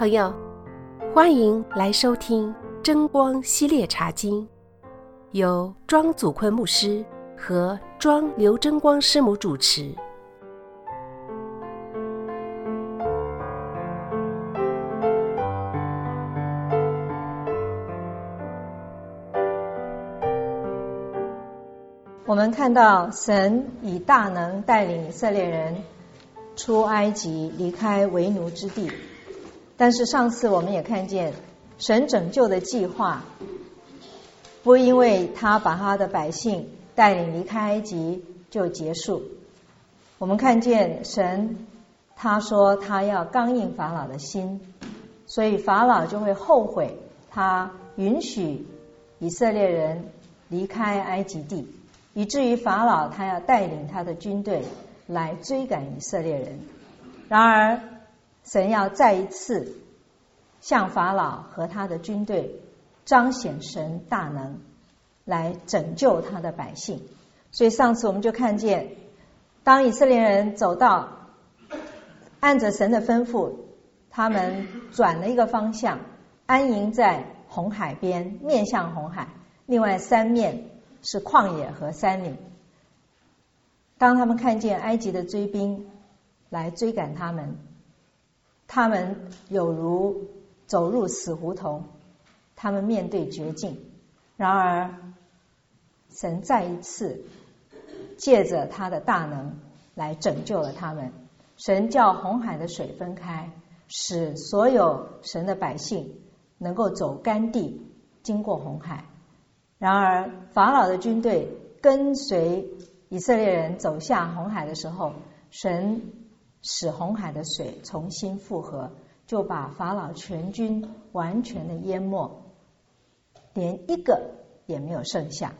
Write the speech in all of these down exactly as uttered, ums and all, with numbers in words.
朋友，欢迎来收听真光系列茶经，由庄祖坤牧师和庄刘真光师母主持。 我们看到神以大能带领以色列人出埃及，离开为奴之地。但是上次我们也看见神拯救的计划不因为他把他的百姓带领离开埃及就结束。我们看见神他说他要刚硬法老的心，所以法老就会后悔他允许以色列人离开埃及地，以至于法老他要带领他的军队来追赶以色列人。然而神要再一次向法老和他的军队彰显神大能，来拯救他的百姓。所以上次我们就看见，当以色列人走到按着神的吩咐，他们转了一个方向，安营在红海边，面向红海，另外三面是旷野和山岭。当他们看见埃及的追兵来追赶他们，他们有如走入死胡同，他们面对绝境。然而神再一次借着他的大能来拯救了他们。神叫红海的水分开，使所有神的百姓能够走干地，经过红海。然而法老的军队跟随以色列人走下红海的时候，神使红海的水重新复合，就把法老全军完全的淹没，连一个也没有剩下。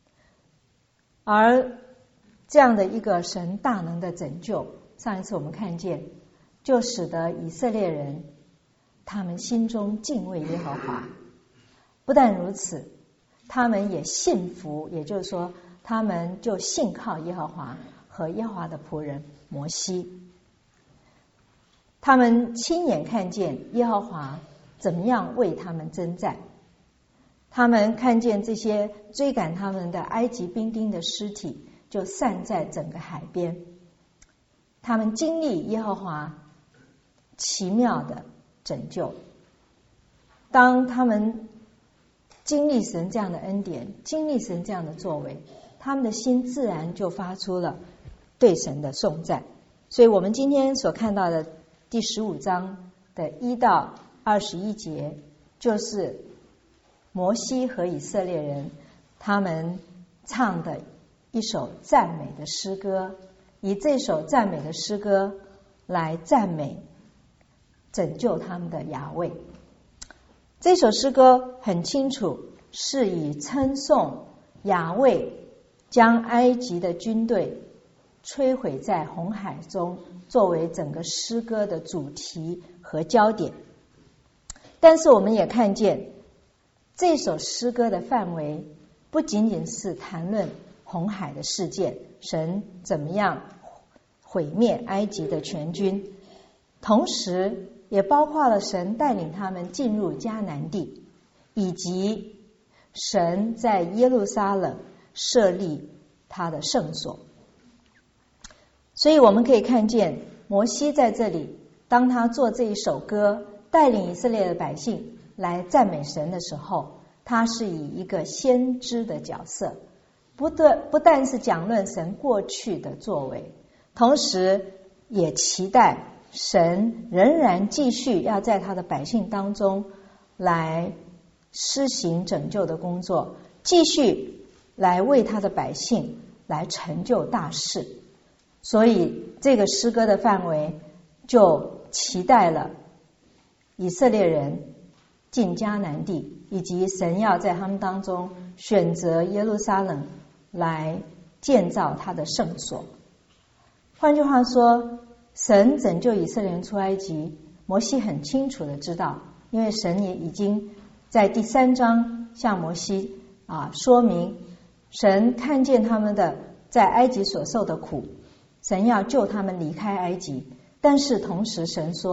而这样的一个神大能的拯救，上一次我们看见，就使得以色列人他们心中敬畏耶和华。不但如此，他们也信服，也就是说他们就信靠耶和华和耶和华的仆人摩西。他们亲眼看见耶和华怎么样为他们征战，他们看见这些追赶他们的埃及兵丁的尸体就散在整个海边，他们经历耶和华奇妙的拯救。当他们经历神这样的恩典，经历神这样的作为，他们的心自然就发出了对神的颂赞。所以我们今天所看到的第十五章的一到二十一节，就是摩西和以色列人他们唱的一首赞美的诗歌，以这首赞美的诗歌来赞美拯救他们的雅卫。这首诗歌很清楚是以称颂雅卫将埃及的军队摧毁在红海中作为整个诗歌的主题和焦点。但是我们也看见这首诗歌的范围不仅仅是谈论红海的事件，神怎么样毁灭埃及的全军，同时也包括了神带领他们进入迦南地，以及神在耶路撒冷设立他的圣所。所以我们可以看见摩西在这里，当他做这一首歌带领以色列的百姓来赞美神的时候，他是以一个先知的角色，不但不但是讲论神过去的作为，同时也期待神仍然继续要在他的百姓当中来施行拯救的工作，继续来为他的百姓来成就大事。所以这个诗歌的范围就期待了以色列人进迦南地，以及神要在他们当中选择耶路撒冷来建造他的圣所。换句话说，神拯救以色列人出埃及，摩西很清楚的知道，因为神也已经在第三章向摩西啊说明，神看见他们的在埃及所受的苦，神要救他们离开埃及。但是同时神说，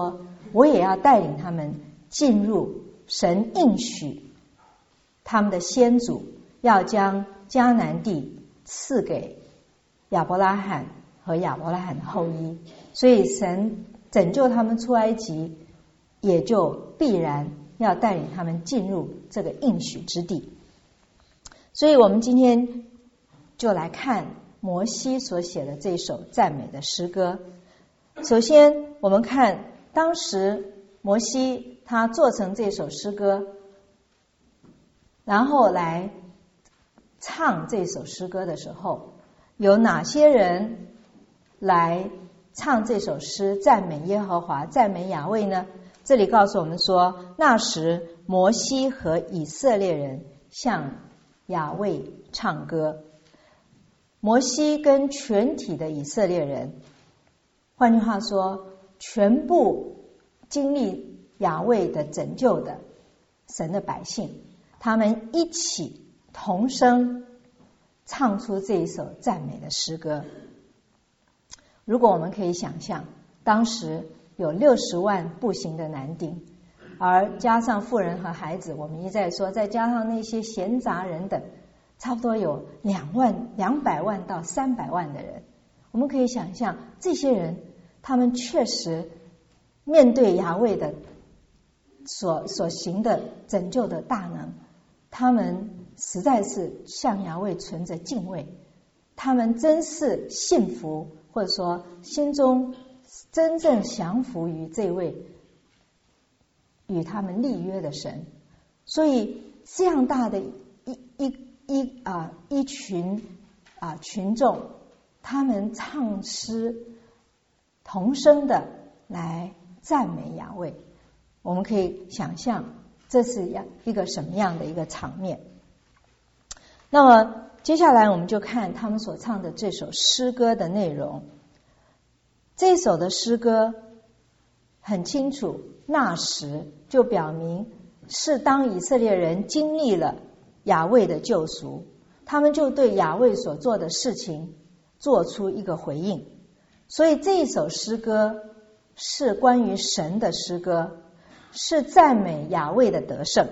我也要带领他们进入神应许他们的先祖要将迦南地赐给亚伯拉罕和亚伯拉罕的后裔，所以神拯救他们出埃及，也就必然要带领他们进入这个应许之地。所以我们今天就来看摩西所写的这首赞美的诗歌。首先我们看当时摩西他做成这首诗歌，然后来唱这首诗歌的时候，有哪些人来唱这首诗赞美耶和华赞美雅卫呢？这里告诉我们说，那时摩西和以色列人向雅卫唱歌。摩西跟全体的以色列人，换句话说，全部经历雅卫的拯救的神的百姓，他们一起同声唱出这一首赞美的诗歌。如果我们可以想象，当时有六十万步行的男丁，而加上妇人和孩子，我们一再说，再加上那些闲杂人等，差不多有两万两百万到三百万的人。我们可以想象，这些人他们确实面对雅卫的所所行的拯救的大能，他们实在是向雅卫存着敬畏，他们真是信服，或者说心中真正降服于这位与他们立约的神。所以这样大的一一一啊一群啊群众，他们唱诗同声的来赞美雅卫，我们可以想象这是一个什么样的一个场面。那么接下来我们就看他们所唱的这首诗歌的内容。这首的诗歌很清楚，那时就表明是当以色列人经历了雅卫的救赎，他们就对雅卫所做的事情做出一个回应。所以这一首诗歌是关于神的诗歌，是赞美雅卫的得胜。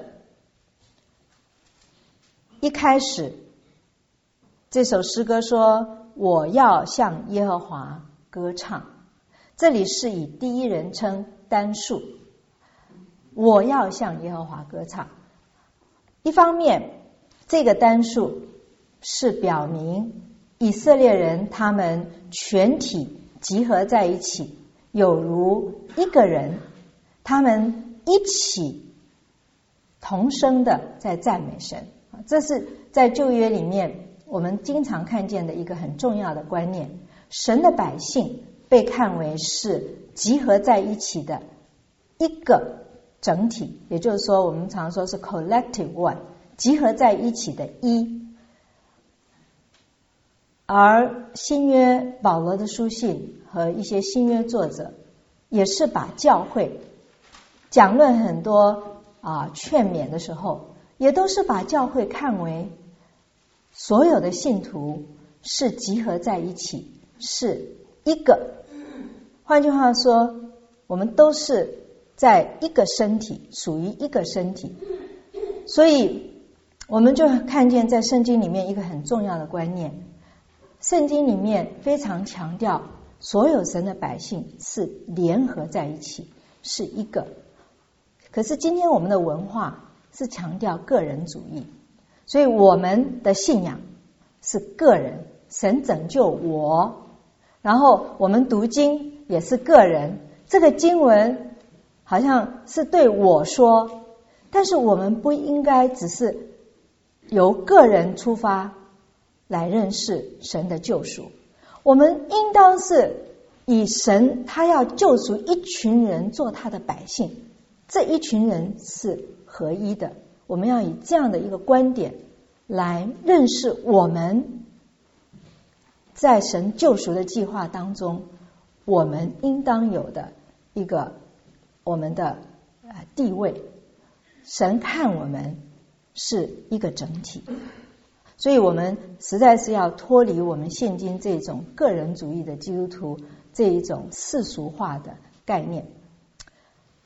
一开始这首诗歌说，我要向耶和华歌唱，这里是以第一人称单数，我要向耶和华歌唱。一方面这个单数是表明以色列人他们全体集合在一起，有如一个人，他们一起同声的在赞美神。这是在旧约里面我们经常看见的一个很重要的观念，神的百姓被看为是集合在一起的一个整体，也就是说我们常说是 collective one， 集合在一起的一。而新约保罗的书信和一些新约作者也是把教会讲论很多啊劝勉的时候，也都是把教会看为所有的信徒是集合在一起，是一个。换句话说，我们都是在一个身体，属于一个身体。所以我们就看见在圣经里面一个很重要的观念，圣经里面非常强调所有神的百姓是联合在一起，是一个。可是今天我们的文化是强调个人主义，所以我们的信仰是个人，神拯救我，然后我们读经也是个人，这个经文好像是对我说，但是我们不应该只是由个人出发来认识神的救赎，我们应当是以神他要救赎一群人做他的百姓，这一群人是合一的，我们要以这样的一个观点来认识我们在神救赎的计划当中我们应当有的一个我们的地位。神看我们是一个整体，所以我们实在是要脱离我们现今这种个人主义的基督徒这一种世俗化的概念。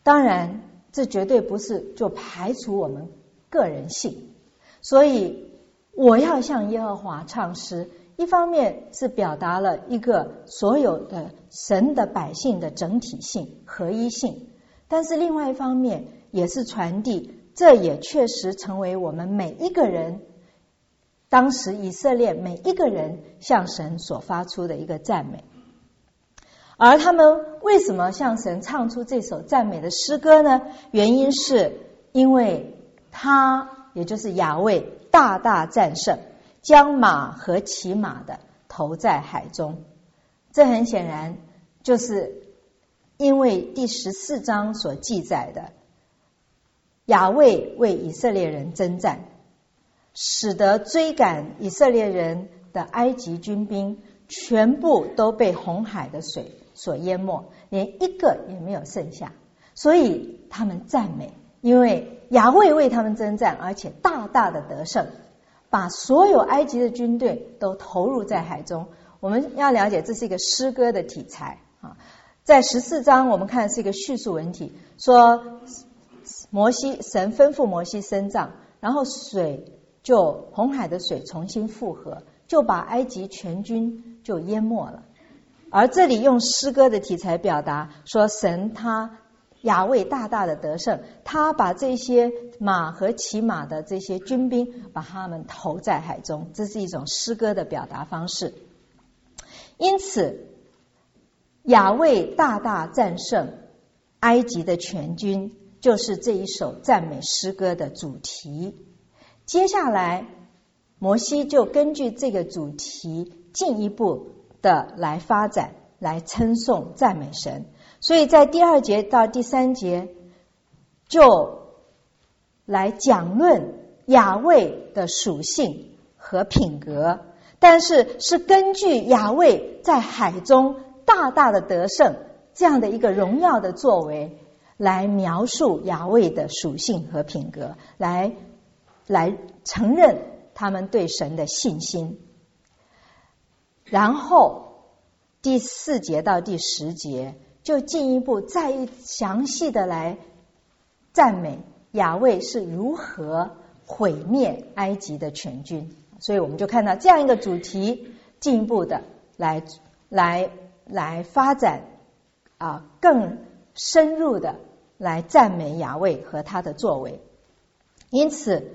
当然这绝对不是就排除我们个人性，所以我要向耶和华唱诗，一方面是表达了一个所有的神的百姓的整体性合一性，但是另外一方面也是传递，这也确实成为我们每一个人，当时以色列每一个人向神所发出的一个赞美。而他们为什么向神唱出这首赞美的诗歌呢？原因是因为他，也就是亚卫大大战胜，将马和骑马的投在海中。这很显然就是因为第十四章所记载的，亚卫为以色列人征战，使得追赶以色列人的埃及军兵全部都被红海的水所淹没，连一个也没有剩下。所以他们赞美，因为亚卫为他们征战，而且大大的得胜，把所有埃及的军队都投入在海中。我们要了解这是一个诗歌的题材啊。在十四章我们看是一个叙述文体，说摩西神吩咐摩西伸杖，然后水就红海的水重新复合，就把埃及全军就淹没了。而这里用诗歌的题材表达，说神他亚卫大大的得胜，他把这些马和骑马的这些军兵把他们投在海中，这是一种诗歌的表达方式。因此亚卫大大战胜埃及的全军，就是这一首赞美诗歌的主题。接下来摩西就根据这个主题进一步的来发展，来称颂赞美神。所以在第二节到第三节就来讲论亚卫的属性和品格，但是是根据亚卫在海中大大的得胜这样的一个荣耀的作为，来描述亚卫的属性和品格，来来承认他们对神的信心。然后第四节到第十节就进一步再详细的来赞美亚卫是如何毁灭埃及的全军。所以我们就看到这样一个主题，进一步的来来来发展啊，更深入的来赞美亚卫和他的作为。因此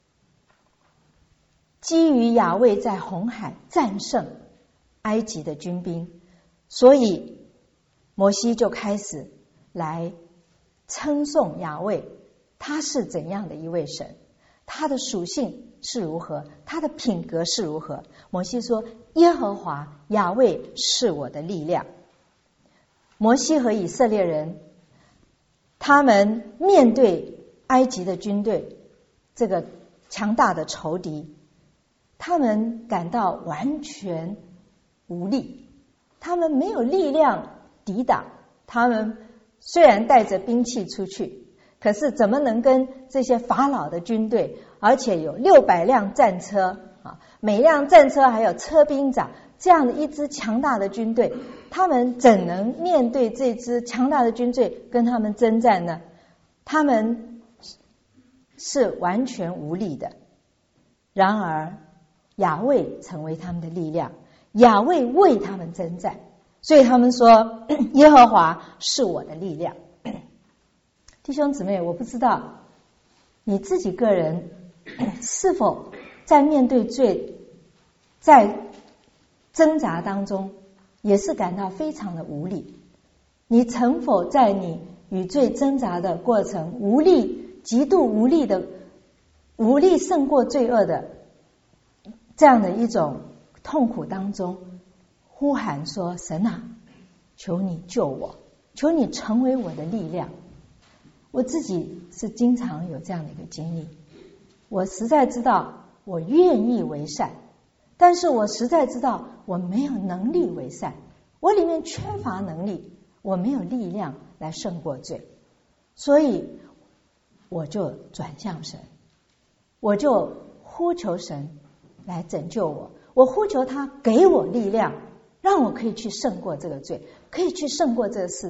基于亚卫在红海战胜埃及的军兵，所以摩西就开始来称颂亚卫，他是怎样的一位神，他的属性是如何，他的品格是如何。摩西说耶和华亚卫是我的力量。摩西和以色列人他们面对埃及的军队，这个强大的仇敌，他们感到完全无力，他们没有力量抵挡。他们虽然带着兵器出去，可是怎么能跟这些法老的军队，而且有六百辆战车啊，每辆战车还有车兵长，这样的一支强大的军队，他们怎能面对这支强大的军队跟他们征战呢？他们是完全无力的。然而亚卫成为他们的力量，亚卫为他们征战，所以他们说耶和华是我的力量。弟兄姊妹，我不知道你自己个人是否在面对罪，在挣扎当中也是感到非常的无力。你曾否在你与罪挣扎的过程，无力极度无力的无力胜过罪恶的这样的一种痛苦当中，呼喊说神啊，求你救我，求你成为我的力量。我自己是经常有这样的一个经历，我实在知道我愿意为善，但是我实在知道我没有能力为善，我里面缺乏能力，我没有力量来胜过罪，所以我就转向神，我就呼求神来拯救我，我呼求他给我力量，让我可以去胜过这个罪，可以去胜过这个试探，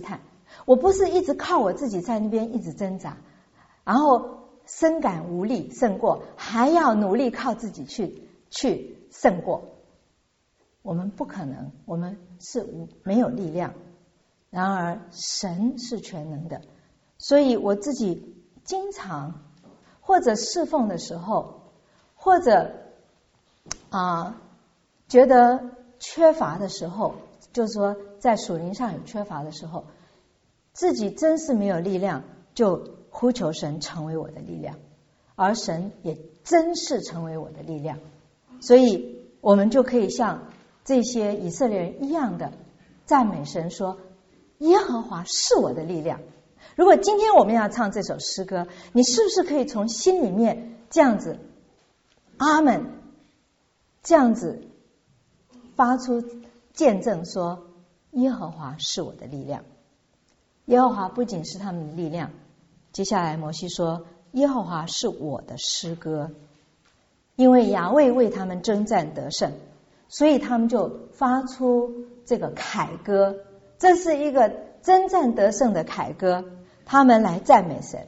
我不是一直靠我自己在那边一直挣扎，然后深感无力胜过，还要努力靠自己去去胜过。我们不可能，我们是无没有力量。然而神是全能的，所以我自己经常或者侍奉的时候，或者啊、呃、觉得缺乏的时候，就是说在属灵上有缺乏的时候，自己真是没有力量，就呼求神成为我的力量，而神也真是成为我的力量。所以我们就可以像这些以色列人一样的赞美神，说耶和华是我的力量。如果今天我们要唱这首诗歌，你是不是可以从心里面这样子阿们，这样子发出见证，说耶和华是我的力量。耶和华不仅是他们的力量，接下来摩西说耶和华是我的诗歌，因为雅卫为他们征战得胜，所以他们就发出这个凯歌，这是一个征战得胜的凯歌，他们来赞美神。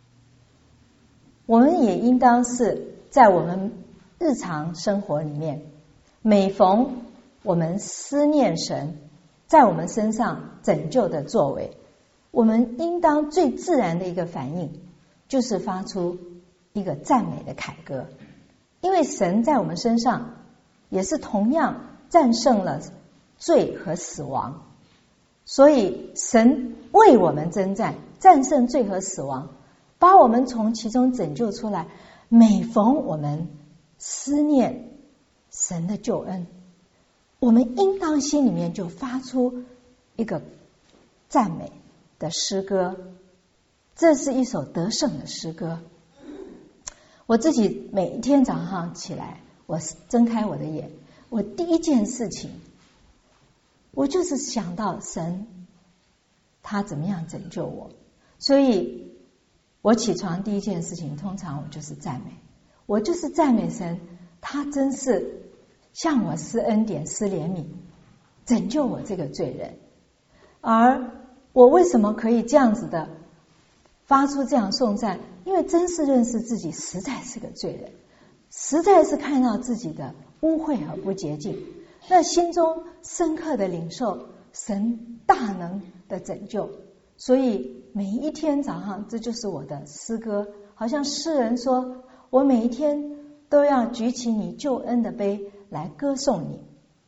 我们也应当是在我们日常生活里面，每逢我们思念神在我们身上拯救的作为，我们应当最自然的一个反应就是发出一个赞美的凯歌，因为神在我们身上也是同样战胜了罪和死亡，所以神为我们征战，战胜罪和死亡，把我们从其中拯救出来。每逢我们思念神的救恩，我们应当心里面就发出一个赞美的诗歌，这是一首得胜的诗歌。我自己每一天早上起来，我睁开我的眼，我第一件事情我就是想到神他怎么样拯救我，所以我起床第一件事情通常我就是赞美，我就是赞美神，他真是向我施恩典施怜悯，拯救我这个罪人。而我为什么可以这样子的发出这样颂赞？因为真是认识自己实在是个罪人，实在是看到自己的污秽和不洁净，那心中深刻的领受神大能的拯救。所以每一天早上，这就是我的诗歌，好像诗人说，我每一天都要举起你救恩的杯来歌颂你。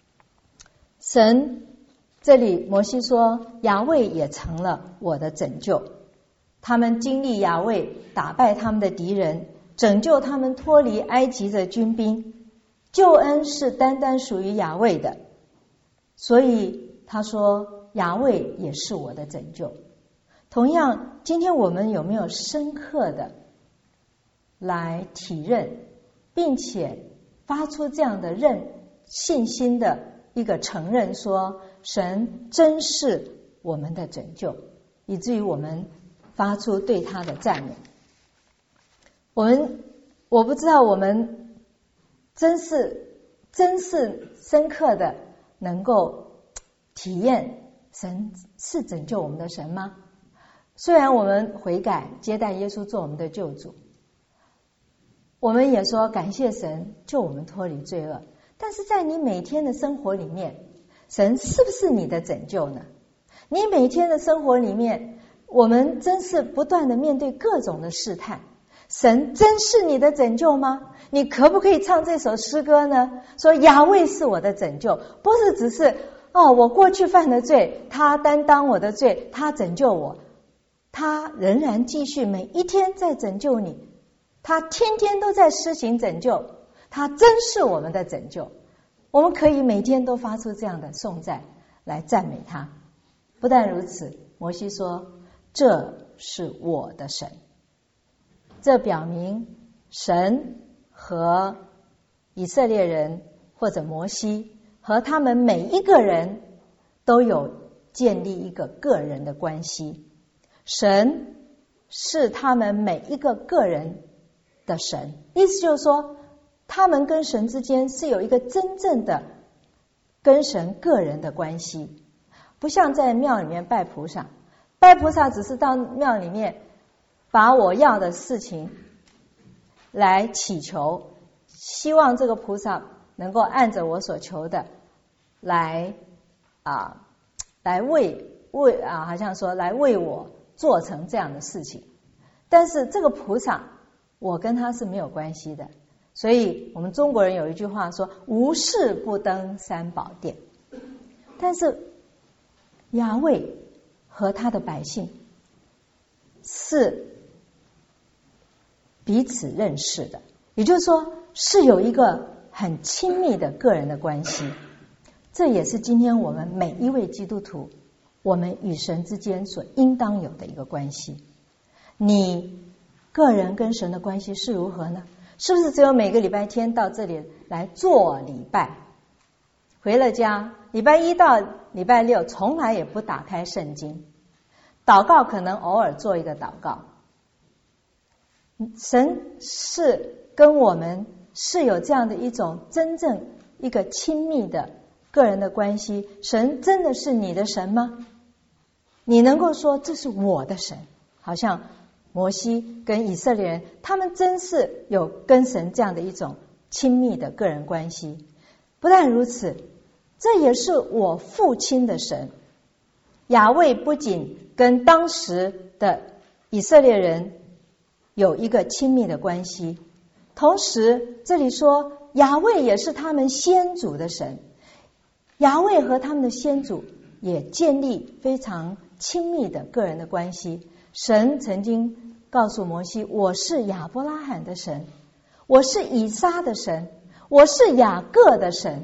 神这里摩西说雅卫也成了我的拯救，他们经历雅卫打败他们的敌人，拯救他们脱离埃及的军兵，救恩是单单属于雅卫的，所以他说雅卫也是我的拯救。同样，今天我们有没有深刻的来体认，并且发出这样的认信心的一个承认，说神真是我们的拯救，以至于我们发出对他的赞美。我们我不知道我们真是真是深刻的能够体验神是拯救我们的神吗？虽然我们悔改接待耶稣做我们的救主，我们也说感谢神救我们脱离罪恶，但是在你每天的生活里面，神是不是你的拯救呢？你每天的生活里面，我们真是不断的面对各种的试探，神真是你的拯救吗？你可不可以唱这首诗歌呢？说雅卫是我的拯救，不是只是哦，我过去犯的罪，他担当我的罪，他拯救我，他仍然继续每一天在拯救你，他天天都在施行拯救，他真是我们的拯救。我们可以每天都发出这样的颂赞来赞美他。不但如此，摩西说这是我的神，这表明神和以色列人或者摩西和他们每一个人都有建立一个个人的关系，神是他们每一个个人的神，意思就是说他们跟神之间是有一个真正的跟神个人的关系，不像在庙里面拜菩萨， 拜菩萨只是到庙里面把我要的事情来祈求，希望这个菩萨能够按着我所求的来啊，来为为啊，好像说来为我做成这样的事情。但是这个菩萨，我跟他是没有关系的。所以我们中国人有一句话说：“无事不登三宝殿。”但是亚卫和他的百姓是彼此认识的，也就是说是有一个很亲密的个人的关系。这也是今天我们每一位基督徒，我们与神之间所应当有的一个关系。你个人跟神的关系是如何呢？是不是只有每个礼拜天到这里来做礼拜，回了家礼拜一到礼拜六从来也不打开圣经，祷告可能偶尔做一个祷告。神是跟我们是有这样的一种真正一个亲密的个人的关系。神真的是你的神吗？你能够说这是我的神？好像摩西跟以色列人，他们真是有跟神这样的一种亲密的个人关系。不但如此，这也是我父亲的神。亚卫不仅跟当时的以色列人有一个亲密的关系，同时这里说亚卫也是他们先祖的神。亚卫和他们的先祖也建立非常亲密的个人的关系。神曾经告诉摩西：我是亚伯拉罕的神，我是以撒的神，我是雅各的神。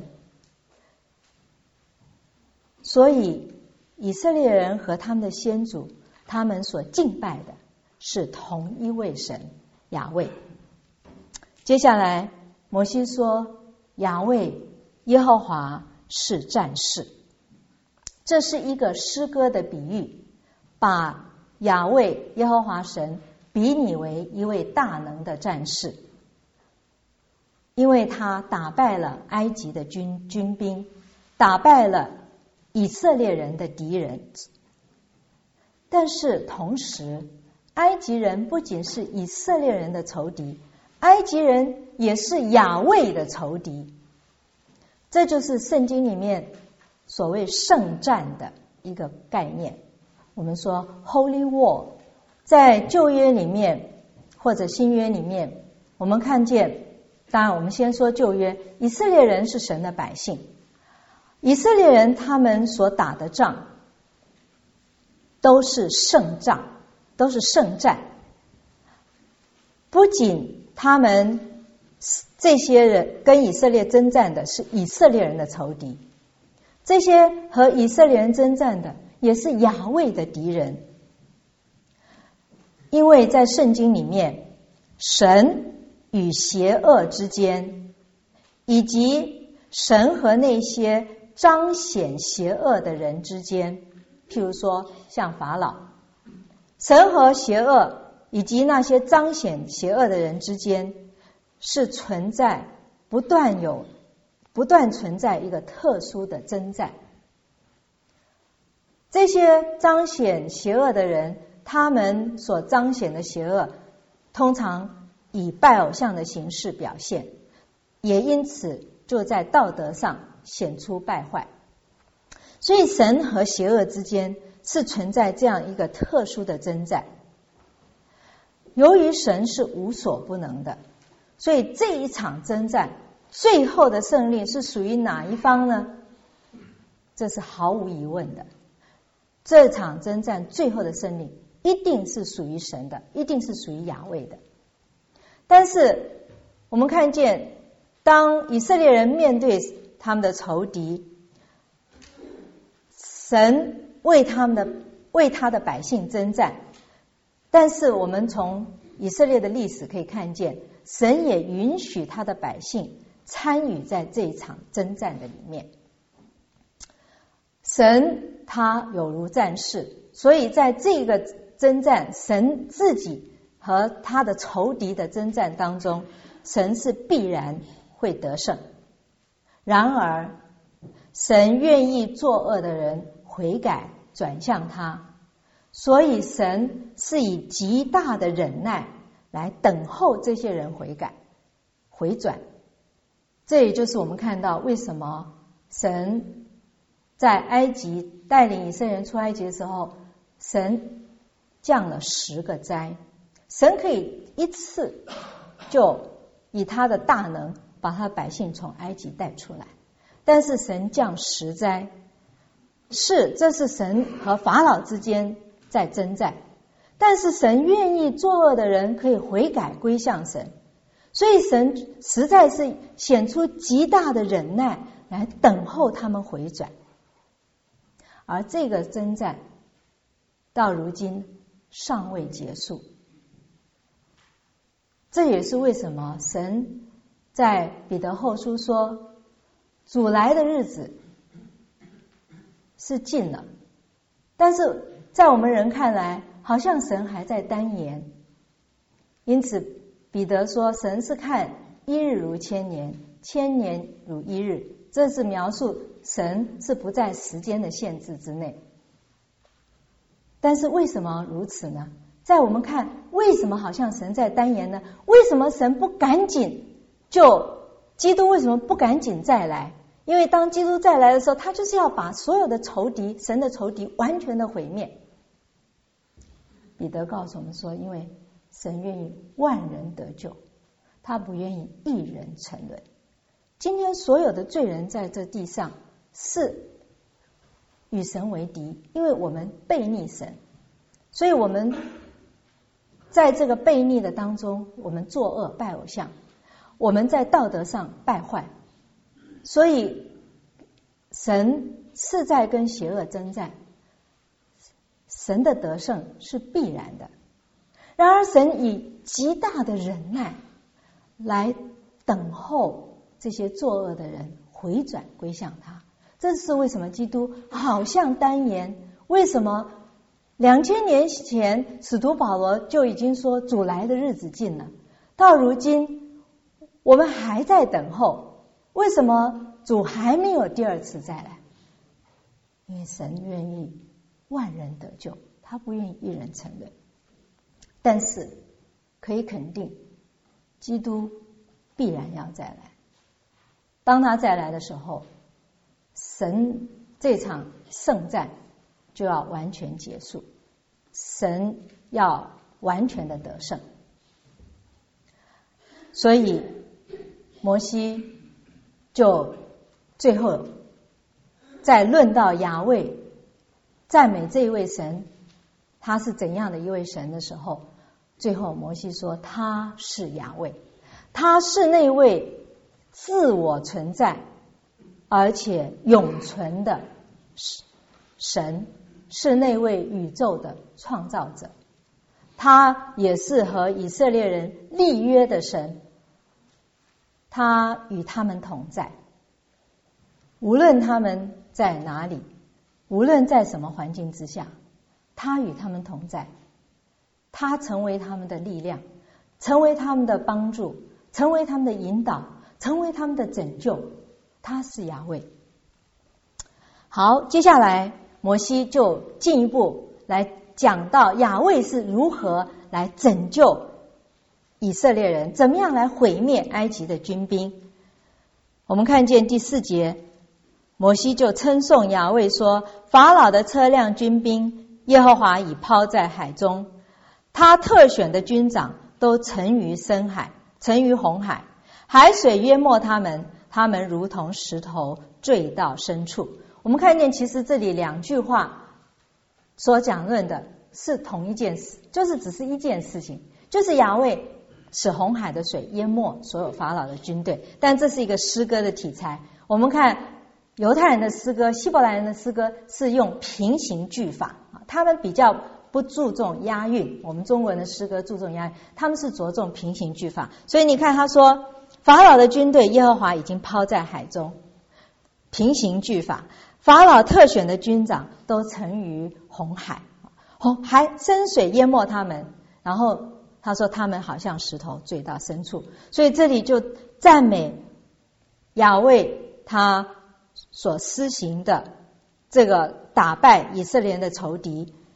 所以以色列人和他们的先祖，他们所敬拜的是同一位神亚卫。接下来摩西说亚卫耶和华是战士，这是一个诗歌的比喻，把亚卫耶和华神比拟为一位大能的战士，因为他打败了埃及的军军兵，打败了以色列人的敌人。但是同时埃及人不仅是以色列人的仇敌，埃及人也是亚卫的仇敌。这就是圣经里面所谓圣战的一个概念。我们说 Holy War， 在旧约里面或者新约里面，我们看见，当然我们先说旧约，以色列人是神的百姓，以色列人他们所打的仗都是胜仗，都是圣战。不仅他们这些人跟以色列征战的是以色列人的仇敌，这些和以色列人征战的也是亚卫的敌人。因为在圣经里面，神与邪恶之间，以及神和那些彰显邪恶的人之间，譬如说像法老，神和邪恶以及那些彰显邪恶的人之间是存在不断有不断存在一个特殊的征战。这些彰显邪恶的人，他们所彰显的邪恶通常以拜偶像的形式表现，也因此就在道德上显出败坏。所以神和邪恶之间是存在这样一个特殊的征战。由于神是无所不能的，所以这一场征战最后的胜利是属于哪一方呢？这是毫无疑问的。这场征战最后的胜利一定是属于神的，一定是属于亚卫的。但是我们看见，当以色列人面对他们的仇敌，神为他们的为他的百姓征战。但是我们从以色列的历史可以看见，神也允许他的百姓参与在这一场征战的里面。神他有如战士，所以在这个征战，神自己和他的仇敌的征战当中，神是必然会得胜。然而神愿意作恶的人悔改转向他， 所以神是以极大的忍耐来等候这些人悔改回转。这也就是我们看到为什么神在埃及带领以色列人出埃及的时候，神降了十个灾。神可以一次就以他的大能把他的百姓从埃及带出来，但是神降十灾，是这是神和法老之间在征战，但是神愿意作恶的人可以悔改归向神，所以神实在是显出极大的忍耐来等候他们回转。而这个征战到如今尚未结束，这也是为什么神在彼得后书说主来的日子是近了，但是在我们人看来好像神还在耽延，因此彼得说神是看一日如千年，千年如一日，这是描述神是不在时间的限制之内。但是为什么如此呢？在我们看，为什么好像神在耽延呢？为什么神不赶紧就基督为什么不赶紧再来？因为当基督再来的时候，他就是要把所有的仇敌，神的仇敌完全的毁灭。彼得告诉我们说，因为神愿意万人得救，他不愿意一人沉沦。今天所有的罪人在这地上是与神为敌，因为我们悖逆神，所以我们在这个悖逆的当中，我们作恶拜偶像，我们在道德上败坏，所以神是在跟邪恶征战，神的得胜是必然的。然而神以极大的忍耐来等候这些作恶的人回转归向他，这是为什么基督好像耽延。为什么两千年前使徒保罗就已经说主来的日子近了，到如今我们还在等候，为什么主还没有第二次再来？因为神愿意万人得救，他不愿意一人沉沦。但是可以肯定，基督必然要再来。当他再来的时候，神这场圣战就要完全结束，神要完全的得胜。所以摩西就最后在论到雅卫赞美这一位神他是怎样的一位神的时候，最后摩西说他是雅卫，他是那位自我存在而且永存的神，是那位宇宙的创造者，他也是和以色列人立约的神，他与他们同在，无论他们在哪里，无论在什么环境之下，他与他们同在，他成为他们的力量，成为他们的帮助，成为他们的引导，成为他们的拯救，他是雅卫。好，接下来摩西就进一步来讲到雅卫是如何来拯救以色列人，怎么样来毁灭埃及的军兵。我们看见第四节，摩西就称颂雅卫说，法老的车辆军兵耶和华已抛在海中，他特选的军长都沉于深海，沉于红海，海水淹没他们，他们如同石头坠到深处。我们看见其实这里两句话所讲论的是同一件事，就是只是一件事情，就是雅卫使红海的水淹没所有法老的军队。但这是一个诗歌的题材，我们看犹太人的诗歌，希伯来人的诗歌是用平行句法，他们比较不注重押韵，我们中国人的诗歌注重押韵，他们是着重平行句法。所以你看他说法老的军队耶和华已经抛在海中，平行句法，法老特选的军长都沉于红海，红海深水淹没他们，然后他说他们好像石头坠到深处。所以这里就赞美雅卫他所施行的这个打败以色列人的仇敌，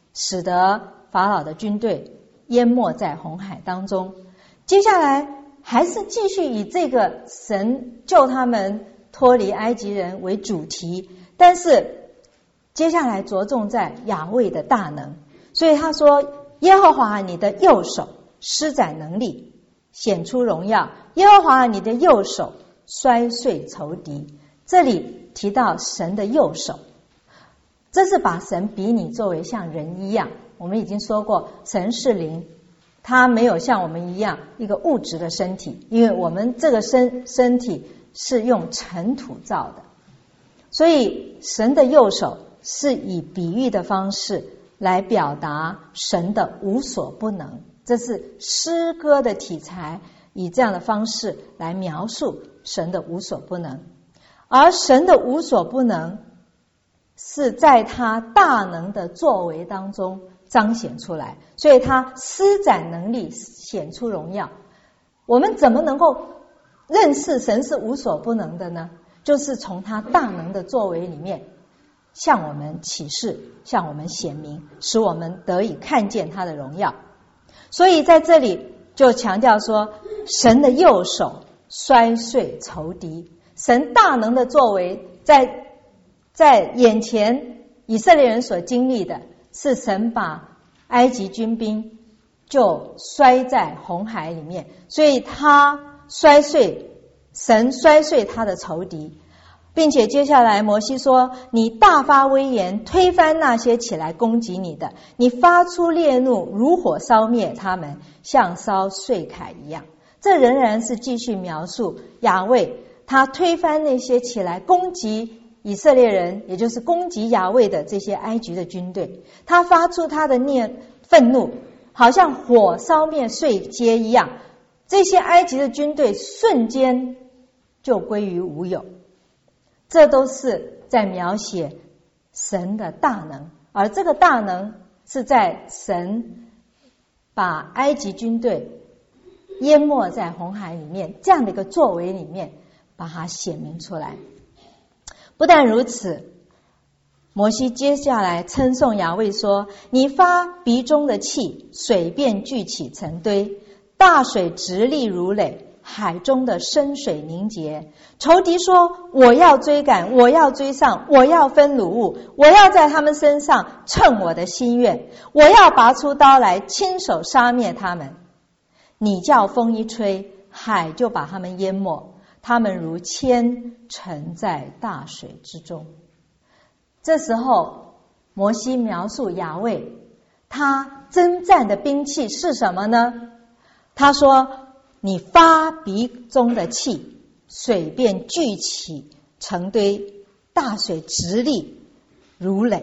使得法老的军队淹没在红海当中。接下来还是继续以这个神救他们脱离埃及人为主题，但是接下来着重在亚卫的大能。所以他说，耶和华你的右手施展能力，显出荣耀，耶和华你的右手摔碎仇敌。这里提到神的右手，这是把神比拟作为像人一样。我们已经说过，神是灵，他没有像我们一样一个物质的身体，因为我们这个身身体是用尘土造的，所以神的右手是以比喻的方式来表达神的无所不能。这是诗歌的题材，以这样的方式来描述神的无所不能。而神的无所不能是在他大能的作为当中彰显出来，所以他施展能力，显出荣耀。我们怎么能够认识神是无所不能的呢？就是从他大能的作为里面向我们启示，向我们显明，使我们得以看见他的荣耀。所以在这里就强调说，神的右手摔碎仇敌，神大能的作为在在眼前以色列人所经历的是神把埃及军兵就摔在红海里面，所以他摔碎，神摔碎他的仇敌，并且接下来摩西说，你大发威严，推翻那些起来攻击你的，你发出烈怒，如火烧灭他们，像烧碎铠一样。这仍然是继续描述亚卫他推翻那些起来攻击以色列人，也就是攻击亚卫的这些埃及的军队，他发出他的念愤怒，好像火烧灭碎秸一样，这些埃及的军队瞬间就归于无有。这都是在描写神的大能，而这个大能是在神把埃及军队淹没在红海里面这样的一个作为里面把它显明出来。不但如此，摩西接下来称颂亚卫说，你发鼻中的气，水便聚起成堆，大水直立如垒，海中的深水凝结。仇敌说，我要追赶，我要追上，我要分掳物，我要在他们身上称我的心愿，我要拔出刀来亲手杀灭他们。你叫风一吹，海就把他们淹没，他们如铅沉在大水之中。这时候摩西描述亚卫他征战的兵器是什么呢？他说，你发鼻中的气，水便聚起成堆，大水直立如垒。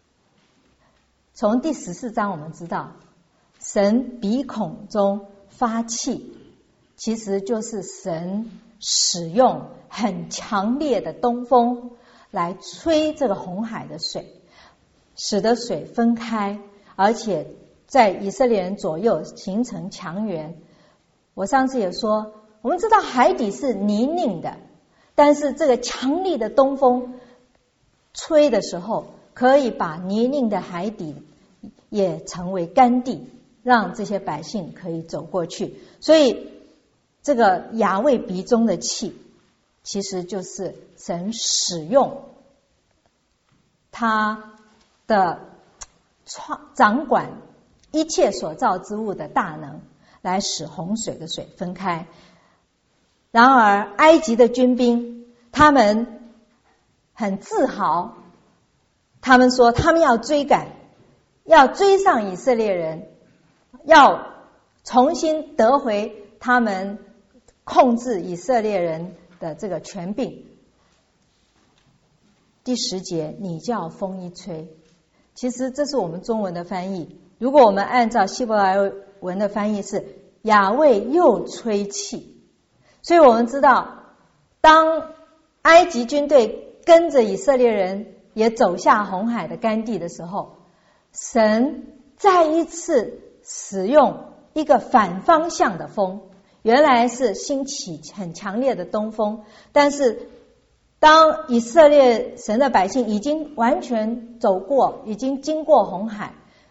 从第十四章我们知道，神鼻孔中发气，其实就是神使用很强烈的东风来吹这个红海的水，使得水分开，而且在以色列人左右形成墙垣。我上次也说，我们知道海底是泥泞的，但是这个强力的东风吹的时候，可以把泥泞的海底也成为干地，让这些百姓可以走过去。所以这个亚卫鼻中的气，其实就是神使用他的创掌管一切所造之物的大能，来使洪水的水分开。然而埃及的军兵他们很自豪，他们说他们要追赶，要追上以色列人，要重新得回他们控制以色列人的这个权柄。第十节，你叫风一吹，其实这是我们中文的翻译，如果我们按照希伯来文的翻译是亚卫又吹气。所以我们知道，当埃及军队跟着以色列人也走下红海的干地的时候，神再一次使用一个反方向的风，原来是兴起很强烈的东风，但是当以色列神的百姓已经完全走过，已经经过红海，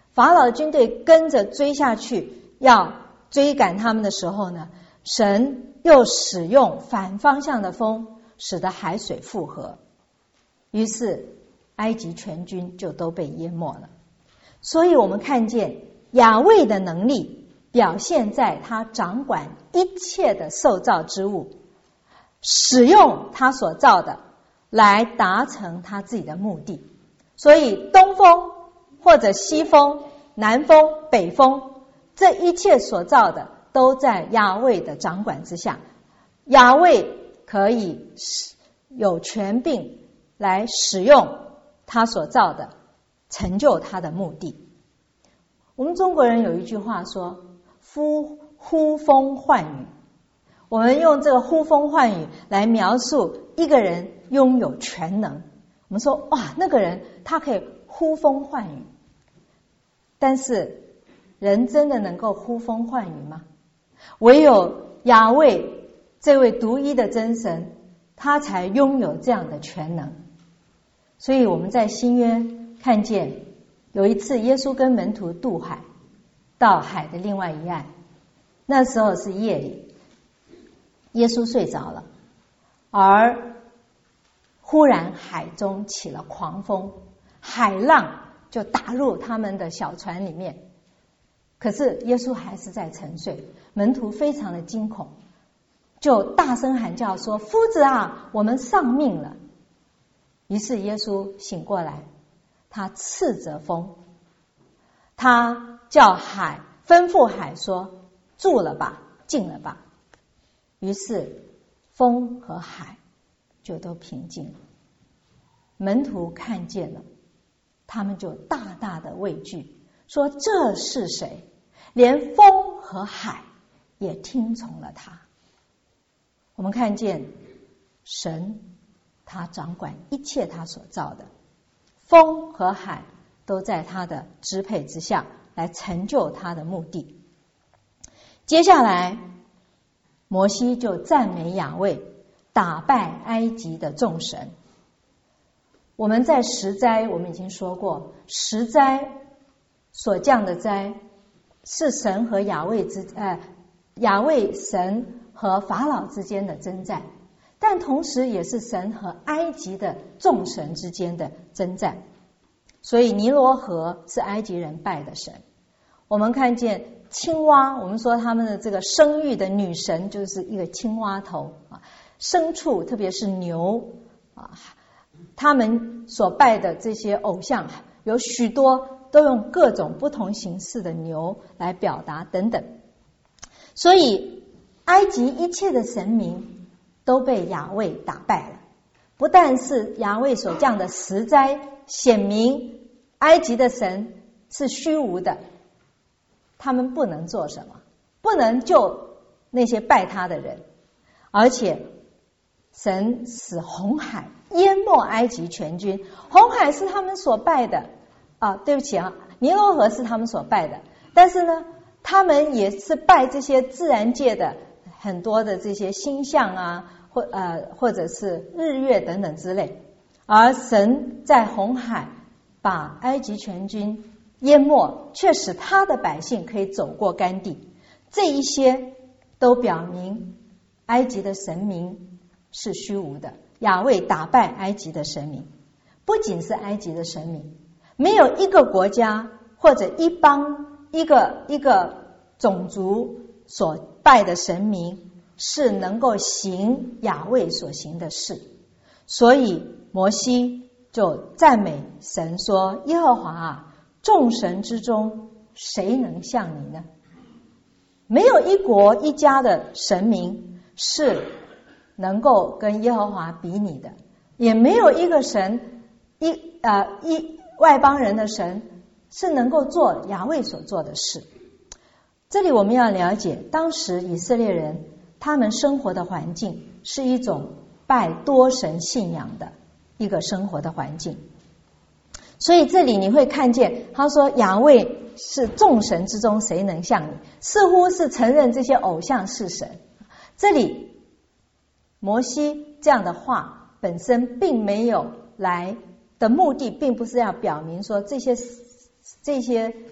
法老军队跟着追下去，要追赶他们的时候呢，神又使用反方向的风，使得海水复合，于是埃及全军就都被淹没了。所以我们看见亚卫的能力表现在他掌管一切的受造之物，使用他所造的来达成他自己的目的。所以东风或者西风、南风、北风，这一切所造的都在亚卫的掌管之下。亚卫可以有权柄来使用他所造的，成就他的目的。我们中国人有一句话说呼呼风唤雨，我们用这个呼风唤雨来描述一个人拥有全能。我们说哇，那个人他可以呼风唤雨，但是人真的能够呼风唤雨吗？唯有亚卫这位独一的真神，他才拥有这样的全能。所以我们在新约看见有一次耶稣跟门徒渡海，到海的另外一岸，那时候是夜里，耶稣睡着了，而忽然海中起了狂风，海浪就打入他们的小船里面，可是耶稣还是在沉睡，门徒非常的惊恐，就大声喊叫说：夫子啊，我们丧命了。于是耶稣醒过来，他斥责风，他叫海，吩咐海说：住了吧，静了吧。于是风和海就都平静了。门徒看见了，他们就大大的畏惧，说：这是谁？连风和海也听从了他。我们看见神他掌管一切他所造的，风和海都在他的支配之下，来成就他的目的。接下来摩西就赞美亚卫，打败埃及的众神。我们在十灾我们已经说过，十灾所降的灾是神和亚卫之呃亚卫神和法老之间的征战，但同时也是神和埃及的众神之间的征战。所以尼罗河是埃及人拜的神。我们看见青蛙，我们说他们的这个生育的女神就是一个青蛙头啊。牲畜特别是牛啊，他们所拜的这些偶像有许多都用各种不同形式的牛来表达等等。所以埃及一切的神明都被亚卫打败了。不但是亚卫所降的十灾显明埃及的神是虚无的，他们不能做什么，不能救那些拜他的人，而且神使红海淹没埃及全军。红海是他们所拜的啊，对不起啊，尼罗河是他们所拜的，但是呢他们也是拜这些自然界的很多的这些星象啊，或呃或者是日月等等之类。而神在红海把埃及全军淹没，却使他的百姓可以走过干地。这一些都表明埃及的神明是虚无的，亚卫打败埃及的神明。不仅是埃及的神明，没有一个国家或者一邦一个一个种族所拜的神明是能够行亚卫所行的事。所以摩西就赞美神说：耶和华啊，众神之中谁能像你呢？没有一国一家的神明是能够跟耶和华比拟的，也没有一个神一呃一外邦人的神是能够做亚卫所做的事。这里我们要了解，当时以色列人他们生活的环境是一种拜多神信仰的一个生活的环境。所以这里你会看见他说亚卫是众神之中谁能像你，似乎是承认这些偶像是神。这里摩西这样的话本身并没有来的目的，并不是要表明说这些这些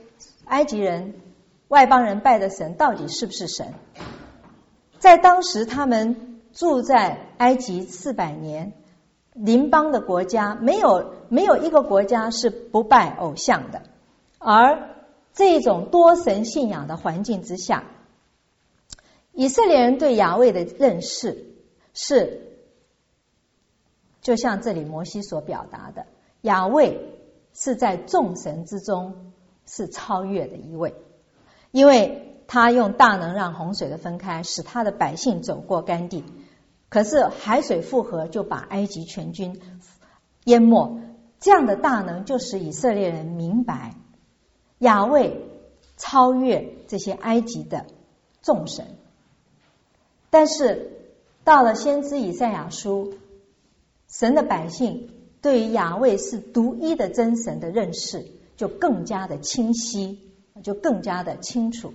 埃及人、外邦人拜的神到底是不是神。在当时他们住在埃及四百年，邻邦的国家没有没有一个国家是不拜偶像的，而这种多神信仰的环境之下，以色列人对亚卫的认识是就像这里摩西所表达的，亚卫是在众神之中是超越的一位，因为他用大能让洪水的分开，使他的百姓走过干地，可是海水复合就把埃及全军淹没。这样的大能就使以色列人明白亚卫超越这些埃及的众神。但是到了先知以赛亚书，神的百姓对于亚卫是独一的真神的认识就更加的清晰，就更加的清楚。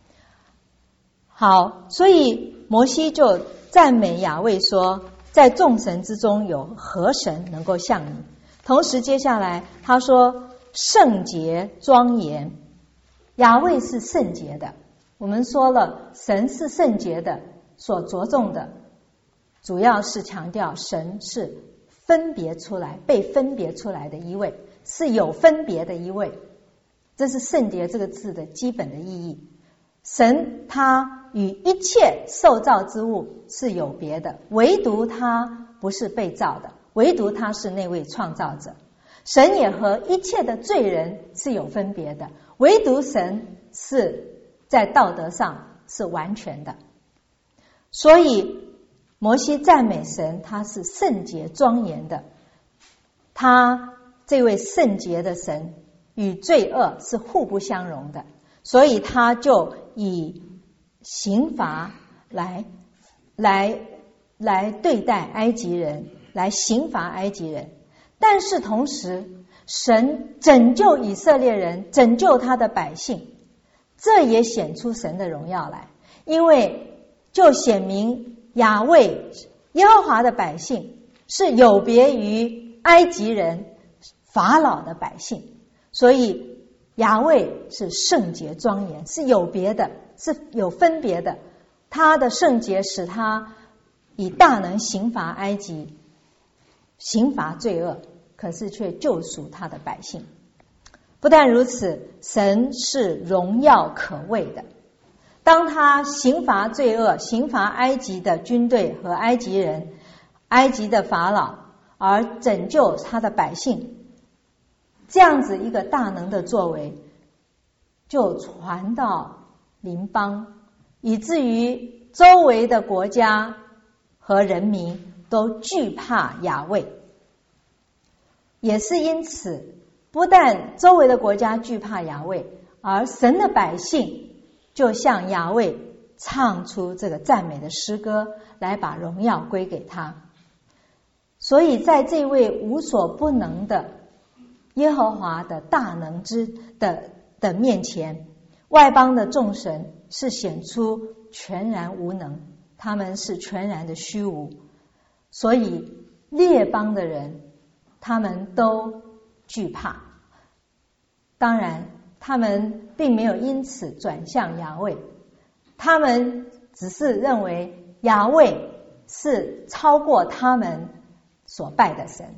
好，所以摩西就赞美亚卫说，在众神之中有何神能够像你。同时接下来他说圣洁庄严，亚卫是圣洁的。我们说了神是圣洁的，所着重的主要是强调神是分别出来被分别出来的一位，是有分别的一位，这是圣洁这个字的基本的意义。神他与一切受造之物是有别的，唯独他不是被造的，唯独他是那位创造者。神也和一切的罪人是有分别的，唯独神是在道德上是完全的。所以摩西赞美神，他是圣洁庄严的，他这位圣洁的神与罪恶是互不相容的，所以他就以刑罚来来来对待埃及人，来刑罚埃及人。但是同时神拯救以色列人，拯救他的百姓，这也显出神的荣耀来，因为就显明亚卫耶和华的百姓是有别于埃及人法老的百姓，所以亚卫是圣洁庄严，是有别的，是有分别的。他的圣洁使他以大能刑罚埃及，刑罚罪恶，可是却救赎他的百姓。不但如此，神是荣耀可畏的。当他刑罚罪恶，刑罚埃及的军队和埃及人，埃及的法老，而拯救他的百姓，这样子一个大能的作为就传到邻邦，以至于周围的国家和人民都惧怕亚卫。也是因此，不但周围的国家惧怕亚卫，而神的百姓就向亚卫唱出这个赞美的诗歌，来把荣耀归给他。所以在这位无所不能的耶和华的大能之的的面前，外邦的众神是显出全然无能，他们是全然的虚无。所以列邦的人他们都惧怕，当然他们并没有因此转向亚卫，他们只是认为亚卫是超过他们所拜的神。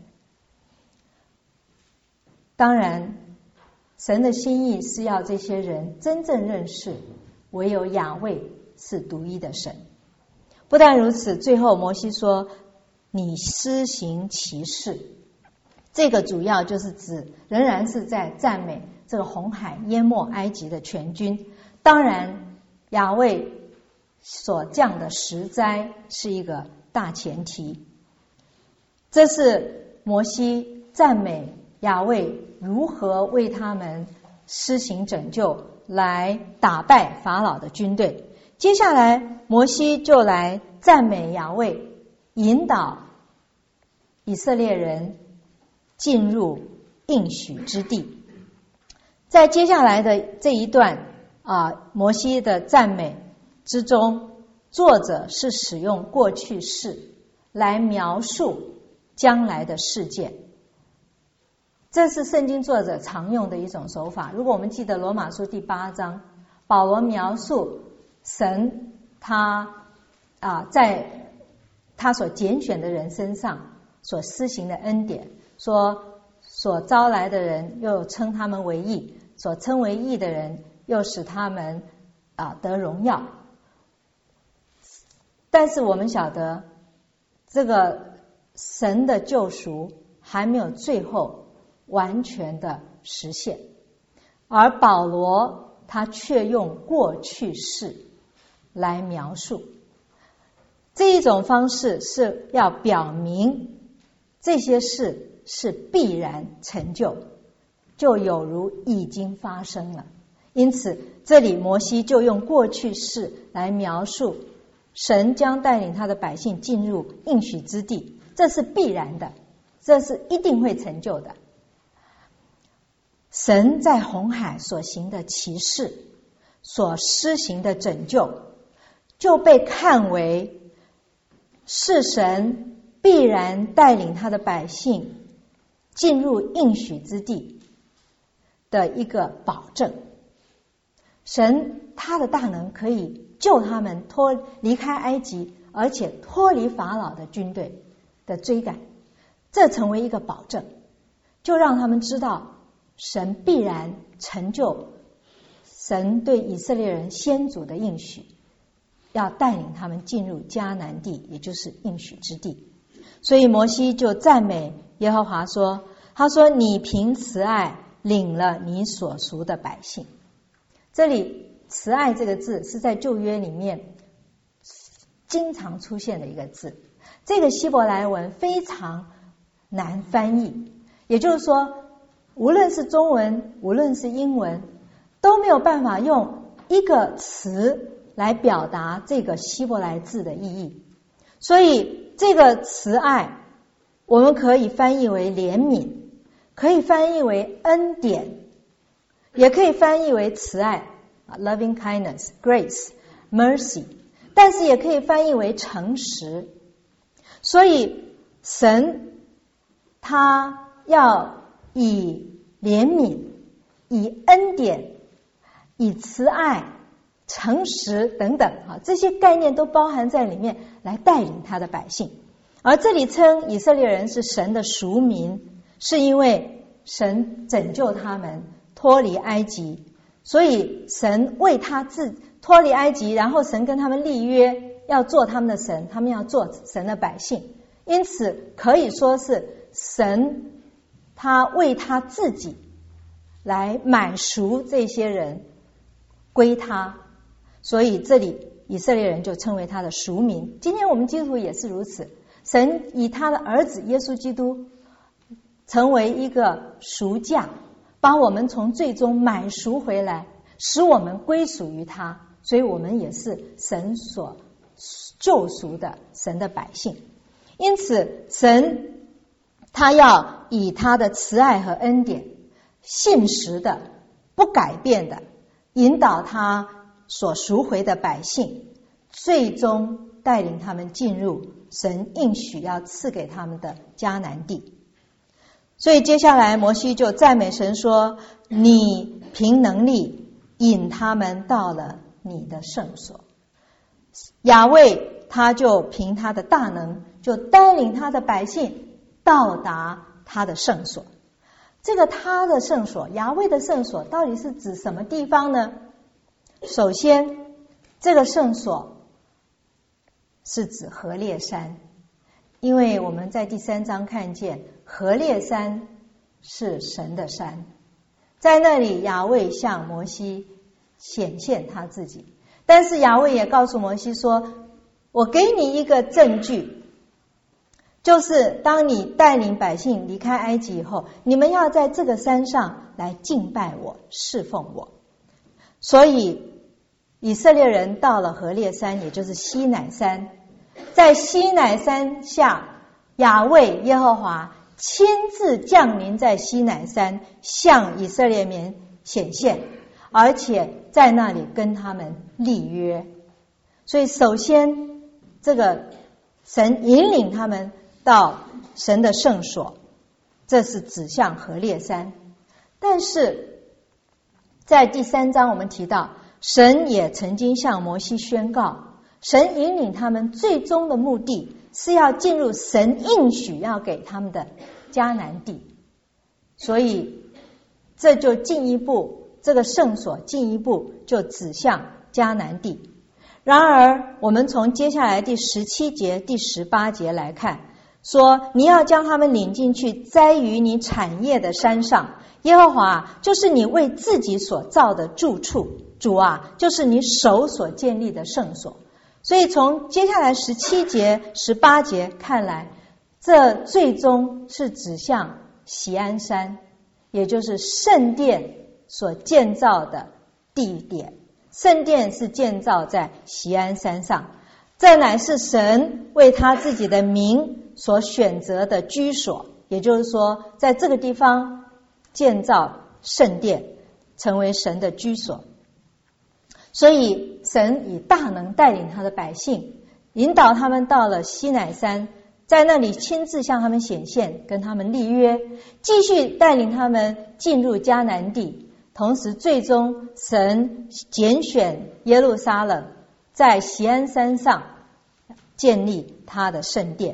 当然神的心意是要这些人真正认识唯有亚卫是独一的神。不但如此，最后摩西说你施行奇事，这个主要就是指仍然是在赞美这个红海淹没埃及的全军。当然亚卫所降的十灾是一个大前提，这是摩西赞美亚卫如何为他们施行拯救，来打败法老的军队。接下来摩西就来赞美亚卫引导以色列人进入应许之地。在接下来的这一段啊，摩西的赞美之中，作者是使用过去式来描述将来的事件。 这是圣经作者常用的一种手法。如果我们记得罗马书第八章，保罗描述神他啊在他所拣选的人身上所施行的恩典，说所招来的人又称他们为义，所称为义的人又使他们啊得荣耀。但是我们晓得，这个神的救赎还没有最后完全的实现，而保罗他却用过去式来描述。这一种方式是要表明这些事是必然成就，就有如已经发生了。因此这里摩西就用过去式来描述神将带领他的百姓进入应许之地，这是必然的，这是一定会成就的。神在红海所行的奇事，所施行的拯救，就被看为是神必然带领他的百姓进入应许之地的一个保证。神他的大能可以救他们脱离开埃及，而且脱离法老的军队的追赶，这成为一个保证，就让他们知道神必然成就神对以色列人先祖的应许，要带领他们进入迦南地，也就是应许之地。所以摩西就赞美耶和华说，他说你凭慈爱领了你所赎的百姓。这里慈爱这个字是在旧约里面经常出现的一个字，这个希伯来文非常难翻译，也就是说无论是中文无论是英文都没有办法用一个词来表达这个希伯来字的意义。所以这个慈爱我们可以翻译为怜悯，可以翻译为恩典，也可以翻译为慈爱 loving kindness, grace, mercy， 但是也可以翻译为诚实。所以神他要以怜悯，以恩典，以慈爱，诚实等等，这些概念都包含在里面，来带领他的百姓。而这里称以色列人是神的赎民，是因为神拯救他们脱离埃及，所以神为他自脱离埃及，然后神跟他们立约，要做他们的神，他们要做神的百姓。因此可以说是神他为他自己来买赎这些人归他，所以这里以色列人就称为他的赎民。今天我们基督徒也是如此，神以他的儿子耶稣基督成为一个赎价，把我们从最终买赎回来，使我们归属于他，所以我们也是神所救赎的神的百姓。因此神他要以他的慈爱和恩典信实的不改变的引导他所赎回的百姓，最终带领他们进入神应许要赐给他们的迦南地。所以接下来摩西就赞美神说，你凭能力引他们到了你的圣所。亚卫他就凭他的大能，就带领他的百姓到达他的圣所。这个他的圣所，亚卫的圣所到底是指什么地方呢？首先这个圣所是指何烈山，因为我们在第三章看见何烈山是神的山，在那里亚卫向摩西显现他自己。但是亚卫也告诉摩西说，我给你一个证据，就是当你带领百姓离开埃及以后，你们要在这个山上来敬拜我，侍奉我。所以以色列人到了何烈山，也就是西乃山，在西乃山下，亚卫耶和华亲自降临在西乃山，向以色列民显现，而且在那里跟他们立约。所以首先这个神引领他们到神的圣所， 这是指向何烈山。但是在第三章我们提到，神也曾经向摩西宣告，神引领他们最终的目的是要进入神应许要给他们的迦南地，所以这就进一步，这个圣所进一步就指向迦南地。然而我们从接下来第十七节第十八节来看，说你要将他们领进去，栽于你产业的山上，耶和华就是你为自己所造的住处，主啊就是你手所建立的圣所。所以从接下来十七节十八节看来，这最终是指向锡安山，也就是圣殿所建造的地点。圣殿是建造在锡安山上，这乃是神为他自己的名所选择的居所，也就是说在这个地方建造圣殿，成为神的居所。所以神以大能带领他的百姓，引导他们到了西乃山，在那里亲自向他们显现，跟他们立约，继续带领他们进入迦南地。同时最终神拣选耶路撒冷，在锡安山上建立他的圣殿。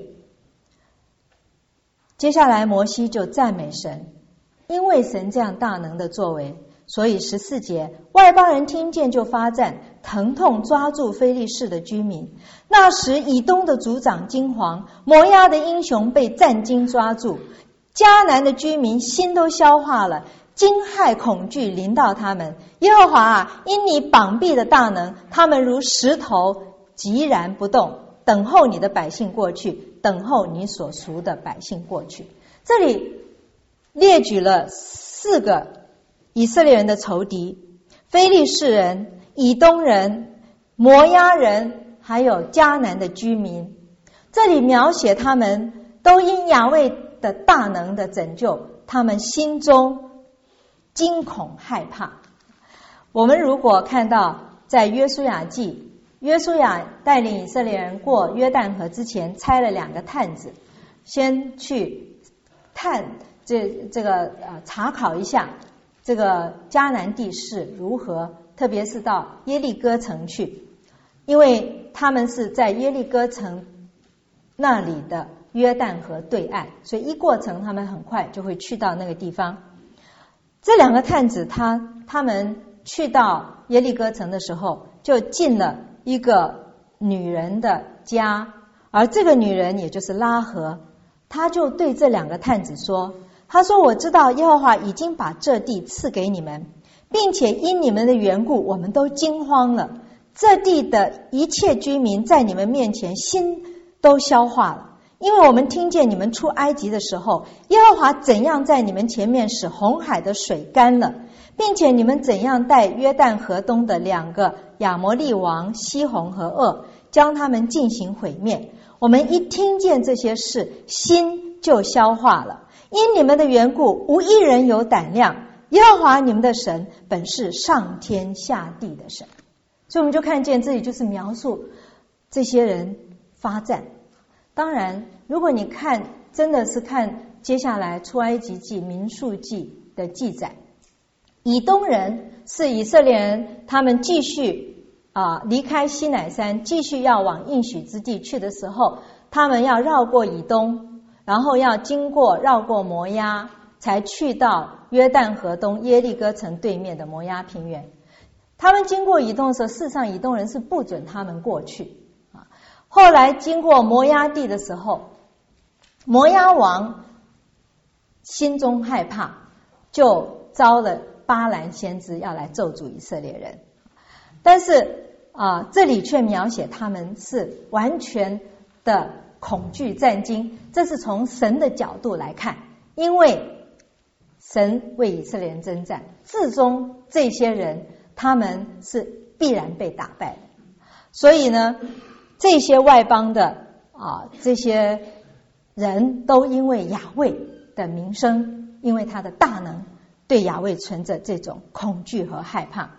接下来摩西就赞美神，因为神这样大能的作为，所以十四节，外邦人听见就发战，疼痛抓住非利士的居民。那时以东的族长惊惶，摩押的英雄被战惊抓住，迦南的居民心都消化了，惊骇恐惧临到他们。耶和华啊，因你膀臂的大能，他们如石头寂然不动，等候你的百姓过去，等候你所赎的百姓过去。这里列举了四个以色列人的仇敌，非利士人、以东人、摩押人，还有迦南的居民。这里描写他们都因亚卫的大能的拯救，他们心中惊恐害怕。我们如果看到在约书亚记，约书亚带领以色列人过约旦河之前，拆了两个探子，先去探这这个呃查考一下这个迦南地势如何，特别是到耶利哥城去，因为他们是在耶利哥城那里的约旦河对岸，所以一过城他们很快就会去到那个地方。这两个探子他他们去到耶利哥城的时候，就进了一个女人的家，而这个女人也就是拉合，他就对这两个探子说，他说我知道耶和华已经把这地赐给你们，并且因你们的缘故我们都惊慌了，这地的一切居民在你们面前心都消化了，因为我们听见你们出埃及的时候，耶和华怎样在你们前面使红海的水干了，并且你们怎样带约旦河东的两个亚摩利王西宏和噩，将他们进行毁灭。我们一听见这些事，心就消化了，因你们的缘故无一人有胆量，耶和华你们的神本是上天下地的神。所以我们就看见这里就是描述这些人发战。当然如果你看真的是看接下来出埃及记民数记的记载，以东人是以色列人他们继续啊离开西乃山，继续要往应许之地去的时候，他们要绕过以东，然后要经过绕过摩押，才去到约旦河东耶利哥城对面的摩押平原。他们经过以东的时候，事实上以东人是不准他们过去啊。后来经过摩押地的时候，摩押王心中害怕，就招了巴兰先知要来咒诅以色列人。但是啊，这里却描写他们是完全的恐惧战惊，这是从神的角度来看，因为神为以色列人征战，至终这些人他们是必然被打败的。所以呢，这些外邦的啊这些人都因为亚卫的名声，因为他的大能，对亚卫存着这种恐惧和害怕。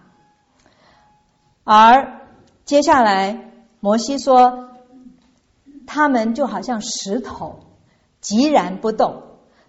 而接下来摩西说，他们就好像石头寂然不动，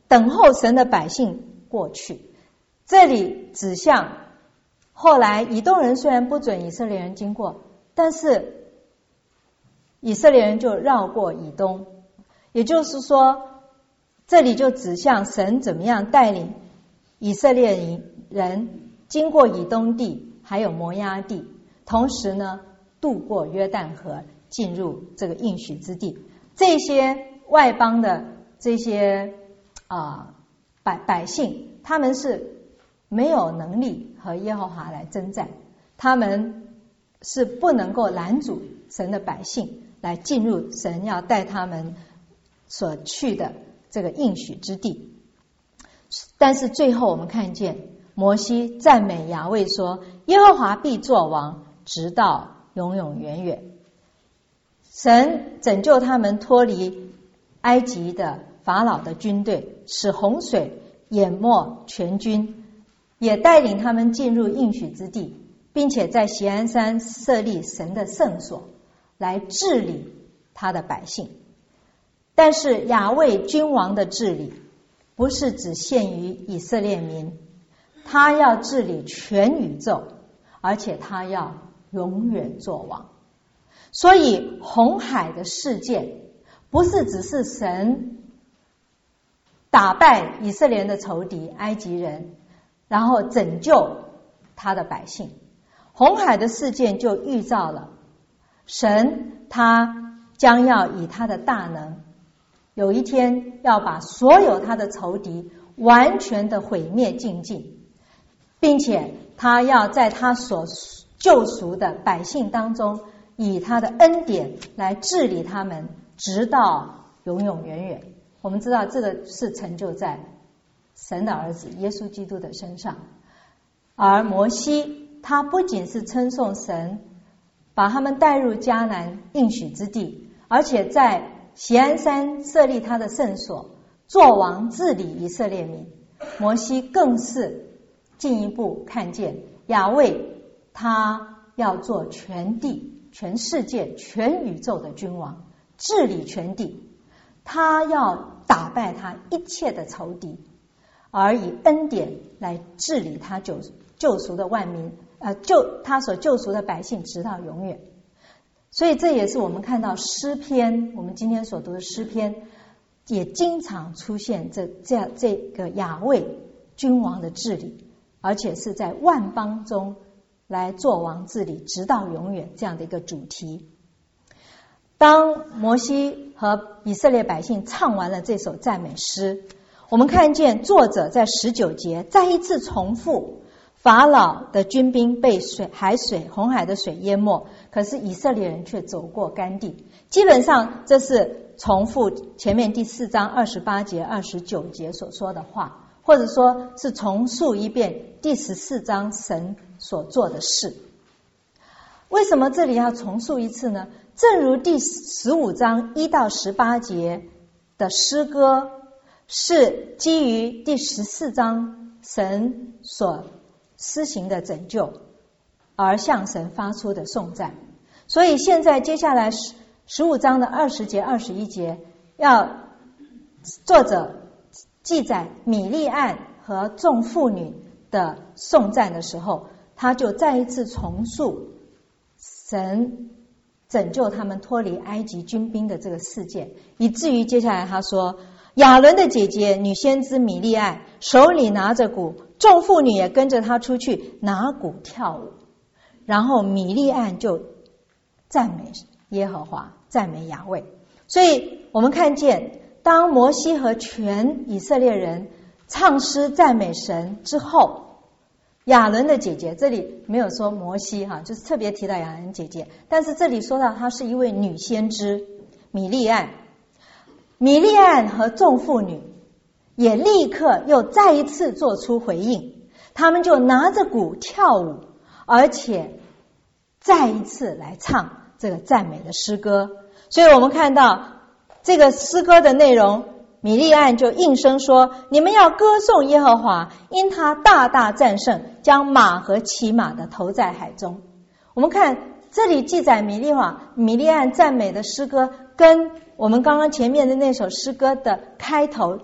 等候神的百姓过去。这里指向后来以东人虽然不准以色列人经过，但是以色列人就绕过以东，也就是说这里就指向神怎么样带领以色列人经过以东地还有摩押地，同时呢渡过约旦河进入这个应许之地。这些外邦的这些啊、呃、百百姓，他们是没有能力和耶和华来征战，他们是不能够拦阻神的百姓来进入神要带他们所去的这个应许之地。但是最后我们看见摩西赞美亚卫说，耶和华必作王，直到永永远远。神拯救他们脱离埃及的法老的军队，使洪水淹没全军，也带领他们进入应许之地，并且在锡安山设立神的圣所来治理他的百姓。但是亚卫君王的治理不是只限于以色列民，他要治理全宇宙，而且他要永远作王。所以红海的事件不是只是神打败以色列人的仇敌埃及人，然后拯救他的百姓。红海的事件就预兆了神他将要以他的大能，有一天要把所有他的仇敌完全的毁灭尽尽，并且他要在他所救赎的百姓当中，以他的恩典来治理他们，直到永永远远。我们知道这个是成就在神的儿子耶稣基督的身上。而摩西他不仅是称颂神把他们带入迦南应许之地，而且在锡安山设立他的圣所，作王治理以色列民。摩西更是进一步看见亚卫他要做全地全世界全宇宙的君王，治理全地，他要打败他一切的仇敌，而以恩典来治理他救救赎的万民，呃，救他所救赎的百姓直到永远。所以这也是我们看到诗篇，我们今天所读的诗篇也经常出现这这样这个亚卫君王的治理，而且是在万邦中来作王治理直到永远这样的一个主题。当摩西和以色列百姓唱完了这首赞美诗，我们看见作者在十九节再一次重复法老的军兵被水海水红海的水淹没，可是以色列人却走过干地。基本上这是重复前面第四章二十八节二十九节所说的话，或者说是重述一遍第十四章神所做的事。为什么这里要重述一次呢？正如第十五章一到十八节的诗歌是基于第十四章神所施行的拯救而向神发出的颂赞。所以现在接下来十五章的二十节二十一节要作者记载米利暗和众妇女的颂赞的时候，他就再一次重述神拯救他们脱离埃及军兵的这个事件，以至于接下来他说，亚伦的姐姐女先知米利暗手里拿着鼓，众妇女也跟着她出去拿鼓跳舞。然后米利暗就赞美耶和华，赞美亚卫。所以我们看见当摩西和全以色列人唱诗赞美神之后，亚伦的姐姐，这里没有说摩西哈，就是特别提到亚伦姐姐，但是这里说到她是一位女先知米利暗。米利暗和众妇女也立刻又再一次做出回应，他们就拿着鼓跳舞，而且再一次来唱这个赞美的诗歌。所以我们看到这个诗歌的内容，米利暗就应声说，你们要歌颂耶和华，因他大大战胜，将马和骑马的投在海中。我们看这里记载米利华米利暗赞美的诗歌，跟我们刚刚前面的那首诗歌的开头第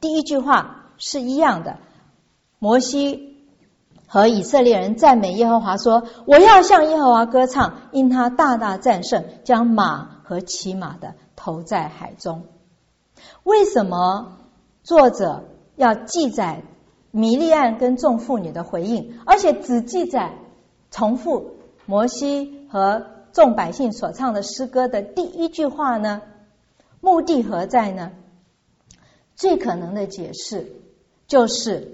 第一句话是一样的，摩西和以色列人赞美耶和华说，我要向耶和华歌唱，因他大大战胜，将马和骑马的投在海中。为什么作者要记载米利暗跟众妇女的回应，而且只记载重复摩西和众百姓所唱的诗歌的第一句话呢？目的何在呢？最可能的解释就是，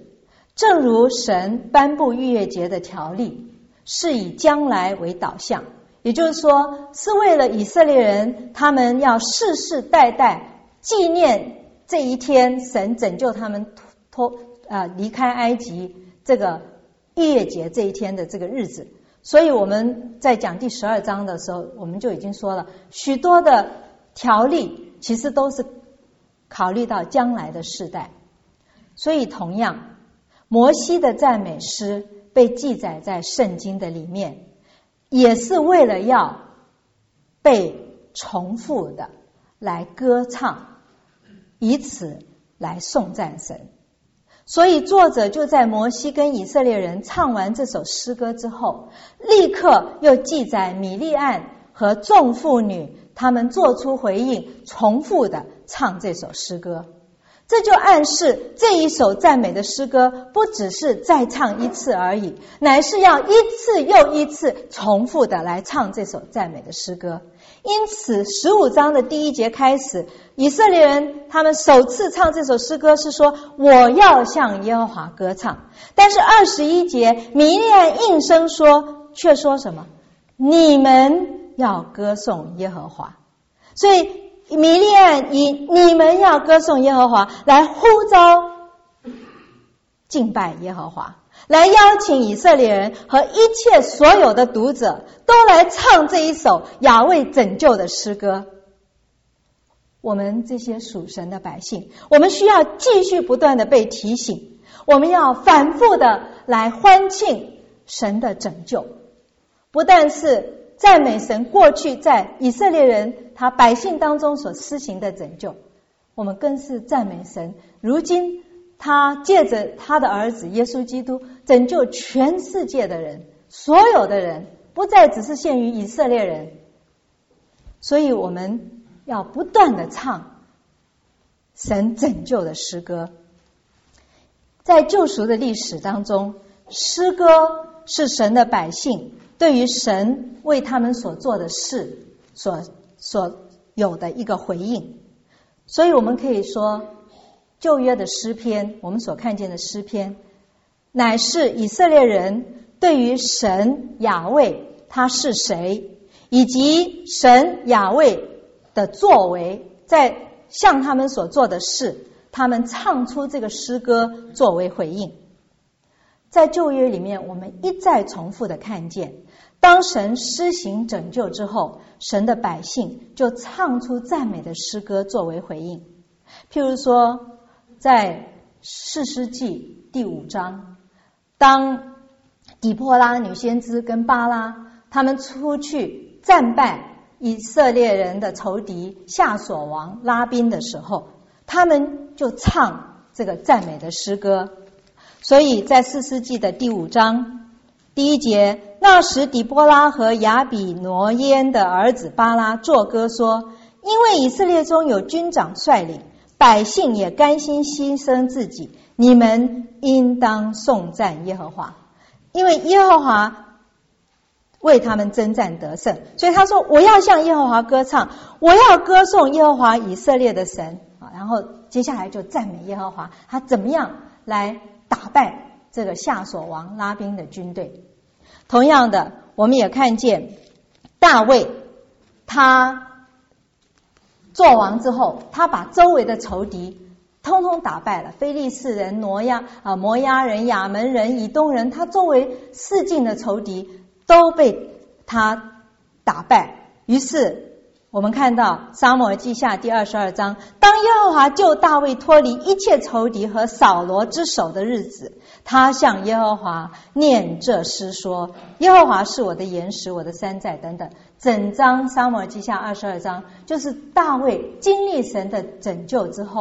正如神颁布逾越节的条例是以将来为导向，也就是说是为了以色列人他们要世世代代纪念这一天神拯救他们脱呃离开埃及这个逾越节这一天的这个日子。所以我们在讲第十二章的时候，我们就已经说了，许多的条例其实都是考虑到将来的世代。所以同样，摩西的赞美诗被记载在圣经的里面，也是为了要被重复的来歌唱，以此来颂赞神。所以作者就在摩西跟以色列人唱完这首诗歌之后，立刻又记载米利暗和众妇女他们做出回应，重复的唱这首诗歌。这就暗示这一首赞美的诗歌不只是再唱一次而已，乃是要一次又一次重复的来唱这首赞美的诗歌。因此十五章的第一节开始，以色列人他们首次唱这首诗歌是说，我要向耶和华歌唱。但是二十一节米利暗应声说，却说什么？你们要歌颂耶和华。所以米利暗以你们要歌颂耶和华来呼召敬拜耶和华，来邀请以色列人和一切所有的读者都来唱这一首雅卫拯救的诗歌。我们这些属神的百姓，我们需要继续不断的被提醒，我们要反复的来欢庆神的拯救，不但是赞美神过去在以色列人他百姓当中所施行的拯救，我们更是赞美神如今他借着他的儿子耶稣基督拯救全世界的人，所有的人，不再只是限于以色列人。所以我们要不断的唱神拯救的诗歌。在救赎的历史当中，诗歌是神的百姓对于神为他们所做的事所所有的一个回应。所以我们可以说，旧约的诗篇，我们所看见的诗篇，乃是以色列人对于神雅卫他是谁，以及神雅卫的作为，在向他们所做的事，他们唱出这个诗歌作为回应。在旧约里面，我们一再重复的看见，当神施行拯救之后，神的百姓就唱出赞美的诗歌作为回应。譬如说在士师记第五章，当底波拉女先知跟巴拉他们出去战败以色列人的仇敌夏所王拉宾的时候，他们就唱这个赞美的诗歌。所以在士师记的第五章第一节，那时底波拉和亚比挪耶的儿子巴拉作歌说，因为以色列中有军长率领，百姓也甘心牺牲自己，你们应当颂赞耶和华，因为耶和华为他们征战得胜。所以他说，我要向耶和华歌唱，我要歌颂耶和华以色列的神。然后接下来就赞美耶和华，他怎么样来打败这个夏所王拉宾的军队。同样的，我们也看见大卫他做王之后，他把周围的仇敌通通打败了，非利士人、挪亚啊、摩押人、亚门人、以东人，他周围四境的仇敌都被他打败。于是我们看到撒母耳记下第二十二章，当耶和华救大卫脱离一切仇敌和扫罗之手的日子，他向耶和华念这诗说，耶和华是我的岩石，我的山寨等等。整章撒母耳记下二十二章就是大卫经历神的拯救之后，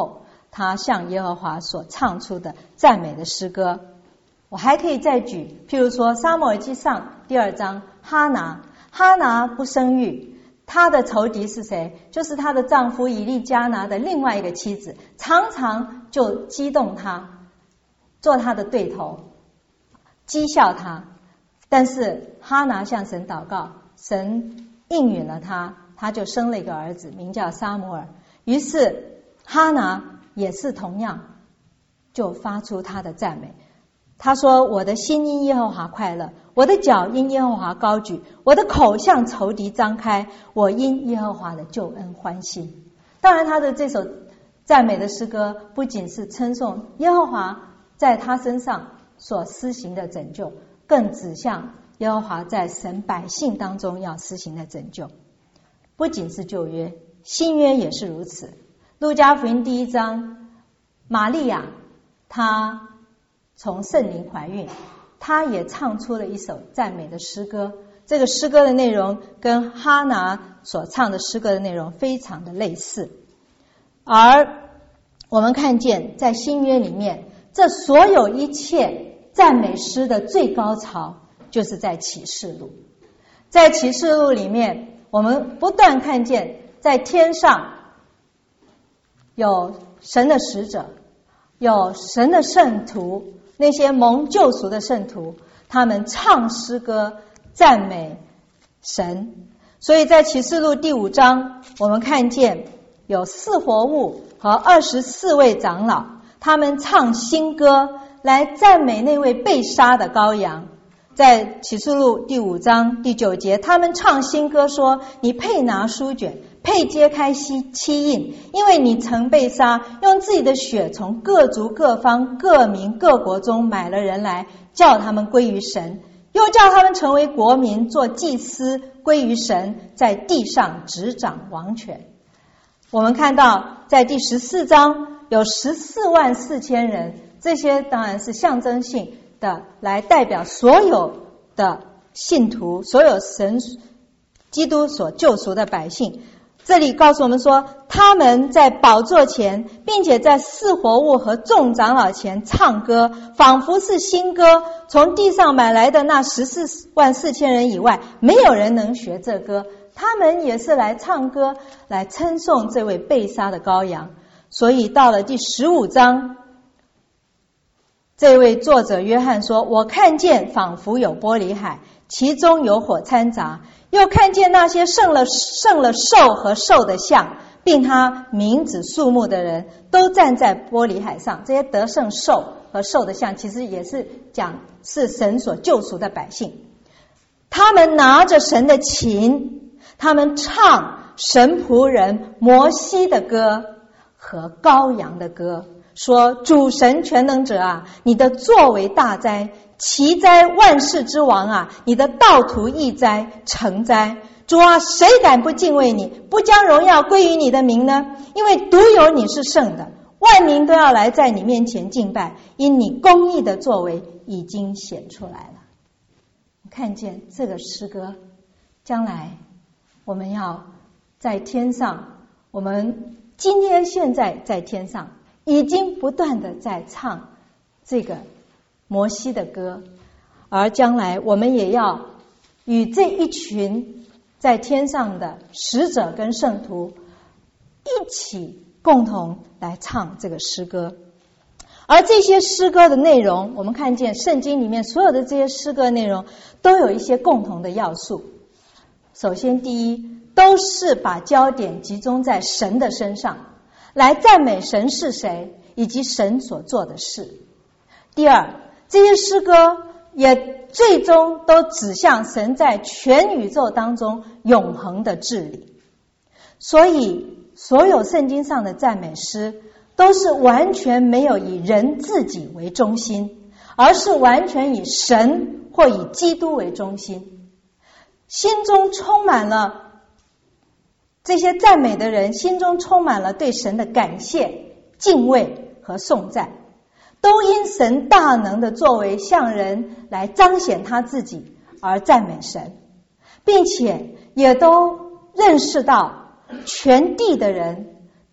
他向耶和华所唱出的赞美的诗歌。我还可以再举，譬如说撒母耳记上第二章，哈拿，哈拿不生育，她的仇敌是谁？就是她的丈夫以利加拿的另外一个妻子，常常就激动她，做她的对头，讥笑她。但是哈拿向神祷告，神应允了她，她就生了一个儿子，名叫撒母耳。于是哈拿也是同样就发出她的赞美。他说，我的心因耶和华快乐，我的脚因耶和华高举，我的口向仇敌张开，我因耶和华的救恩欢喜。当然他的这首赞美的诗歌不仅是称颂耶和华在他身上所施行的拯救，更指向耶和华在神百姓当中要施行的拯救。不仅是旧约，新约也是如此。路加福音第一章，玛利亚她从圣灵怀孕，她也唱出了一首赞美的诗歌。这个诗歌的内容跟哈拿所唱的诗歌的内容非常的类似。而我们看见在新约里面，这所有一切赞美诗的最高潮就是在启示录。在启示录里面，我们不断看见在天上有神的使者，有神的圣徒，那些蒙救赎的圣徒，他们唱诗歌赞美神。所以在启示录第五章，我们看见有四活物和二十四位长老，他们唱新歌来赞美那位被杀的羔羊。在启示录第五章第九节，他们唱新歌说，你配拿书卷，配揭开七印，因为你曾被杀，用自己的血从各族各方各民各国中买了人来，叫他们归于神，又叫他们成为国民，做祭司，归于神，在地上执掌王权。我们看到在第十四章有十四万四千人，这些当然是象征性的来代表所有的信徒，所有神基督所救赎的百姓。这里告诉我们说，他们在宝座前，并且在四活物和众长老前唱歌，仿佛是新歌。从地上买来的那十四万四千人以外，没有人能学这歌。他们也是来唱歌，来称颂这位被杀的羔羊。所以到了第十五章，这位作者约翰说，我看见仿佛有玻璃海，其中有火掺杂，又看见那些胜了胜了兽和兽的像，并他名字数目的人，都站在玻璃海上。这些得胜兽和兽的像，其实也是讲是神所救赎的百姓。他们拿着神的琴，他们唱神仆人摩西的歌和羔羊的歌，说，主神全能者啊，你的作为大哉，奇哉，万世之王啊，你的道途易哉，成哉。主啊，谁敢不敬畏你，不将荣耀归于你的名呢？因为独有你是圣的，万民都要来在你面前敬拜，因你公义的作为已经显出来了。看见这个诗歌，将来我们要在天上，我们今天现在在天上已经不断的在唱这个摩西的歌，而将来我们也要与这一群在天上的使者跟圣徒一起共同来唱这个诗歌。而这些诗歌的内容，我们看见圣经里面所有的这些诗歌内容都有一些共同的要素。首先第一，都是把焦点集中在神的身上，来赞美神是谁以及神所做的事。第二，这些诗歌也最终都指向神在全宇宙当中永恒的治理。所以所有圣经上的赞美诗都是完全没有以人自己为中心，而是完全以神或以基督为中心。心中充满了这些赞美的人，心中充满了对神的感谢、敬畏和颂赞，都因神大能的作为向人来彰显他自己而赞美神，并且也都认识到全地的人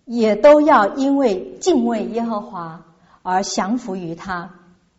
也都要因为敬畏耶和华而降服于他。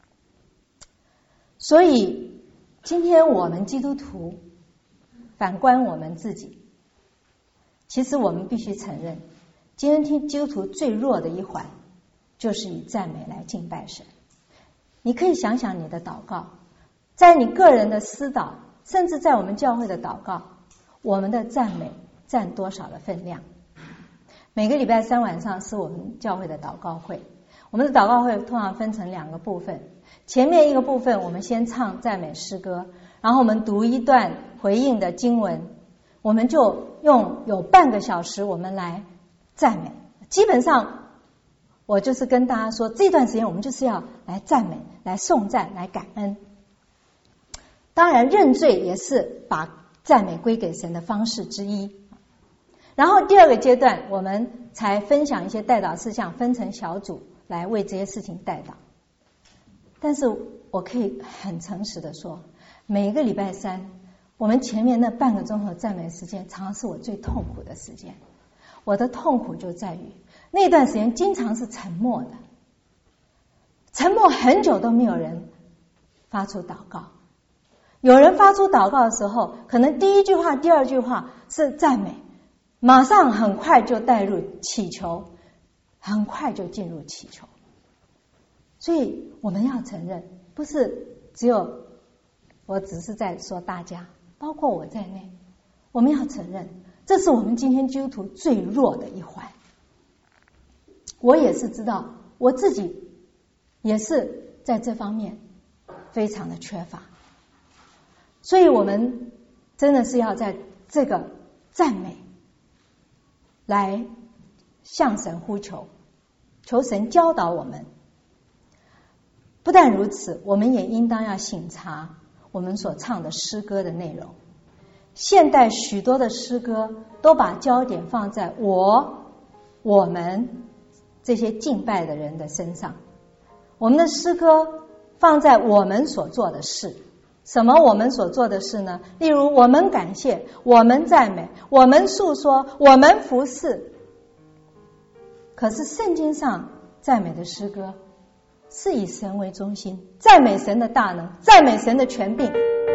所以今天我们基督徒反观我们自己，其实我们必须承认，今天听基督徒最弱的一环就是以赞美来敬拜神。你可以想想你的祷告，在你个人的私祷，甚至在我们教会的祷告，我们的赞美占多少的分量？每个礼拜三晚上是我们教会的祷告会，我们的祷告会通常分成两个部分，前面一个部分我们先唱赞美诗歌，然后我们读一段回应的经文，我们就用有半个小时我们来赞美。基本上我就是跟大家说，这段时间我们就是要来赞美，来颂赞，来感恩。当然认罪也是把赞美归给神的方式之一。然后第二个阶段我们才分享一些代祷事项，分成小组来为这些事情代祷。但是我可以很诚实的说，每一个礼拜三我们前面那半个钟头赞美时间常常是我最痛苦的时间。我的痛苦就在于那段时间经常是沉默的，沉默很久都没有人发出祷告。有人发出祷告的时候，可能第一句话第二句话是赞美，马上很快就带入祈求，很快就进入祈求。所以我们要承认，不是只有我只是在说大家，包括我在内，我们要承认这是我们今天基督徒最弱的一环。我也是知道我自己也是在这方面非常的缺乏，所以我们真的是要在这个赞美来向神呼求，求神教导我们。不但如此，我们也应当要省察我们所唱的诗歌的内容。现代许多的诗歌都把焦点放在我、我们这些敬拜的人的身上。我们的诗歌放在我们所做的事。什么我们所做的事呢？例如我们感谢，我们赞美，我们诉说，我们服侍。可是圣经上赞美的诗歌是以神为中心，赞美神的大能，赞美神的权柄。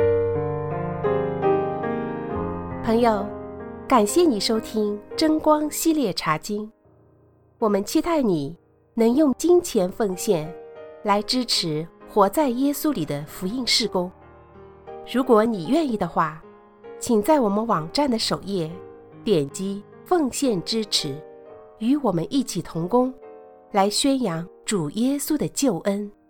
朋友，感谢你收听真光系列查经，我们期待你能用金钱奉献来支持活在耶稣里的福音事工。如果你愿意的话，请在我们网站的首页点击奉献支持，与我们一起同工，来宣扬主耶稣的救恩。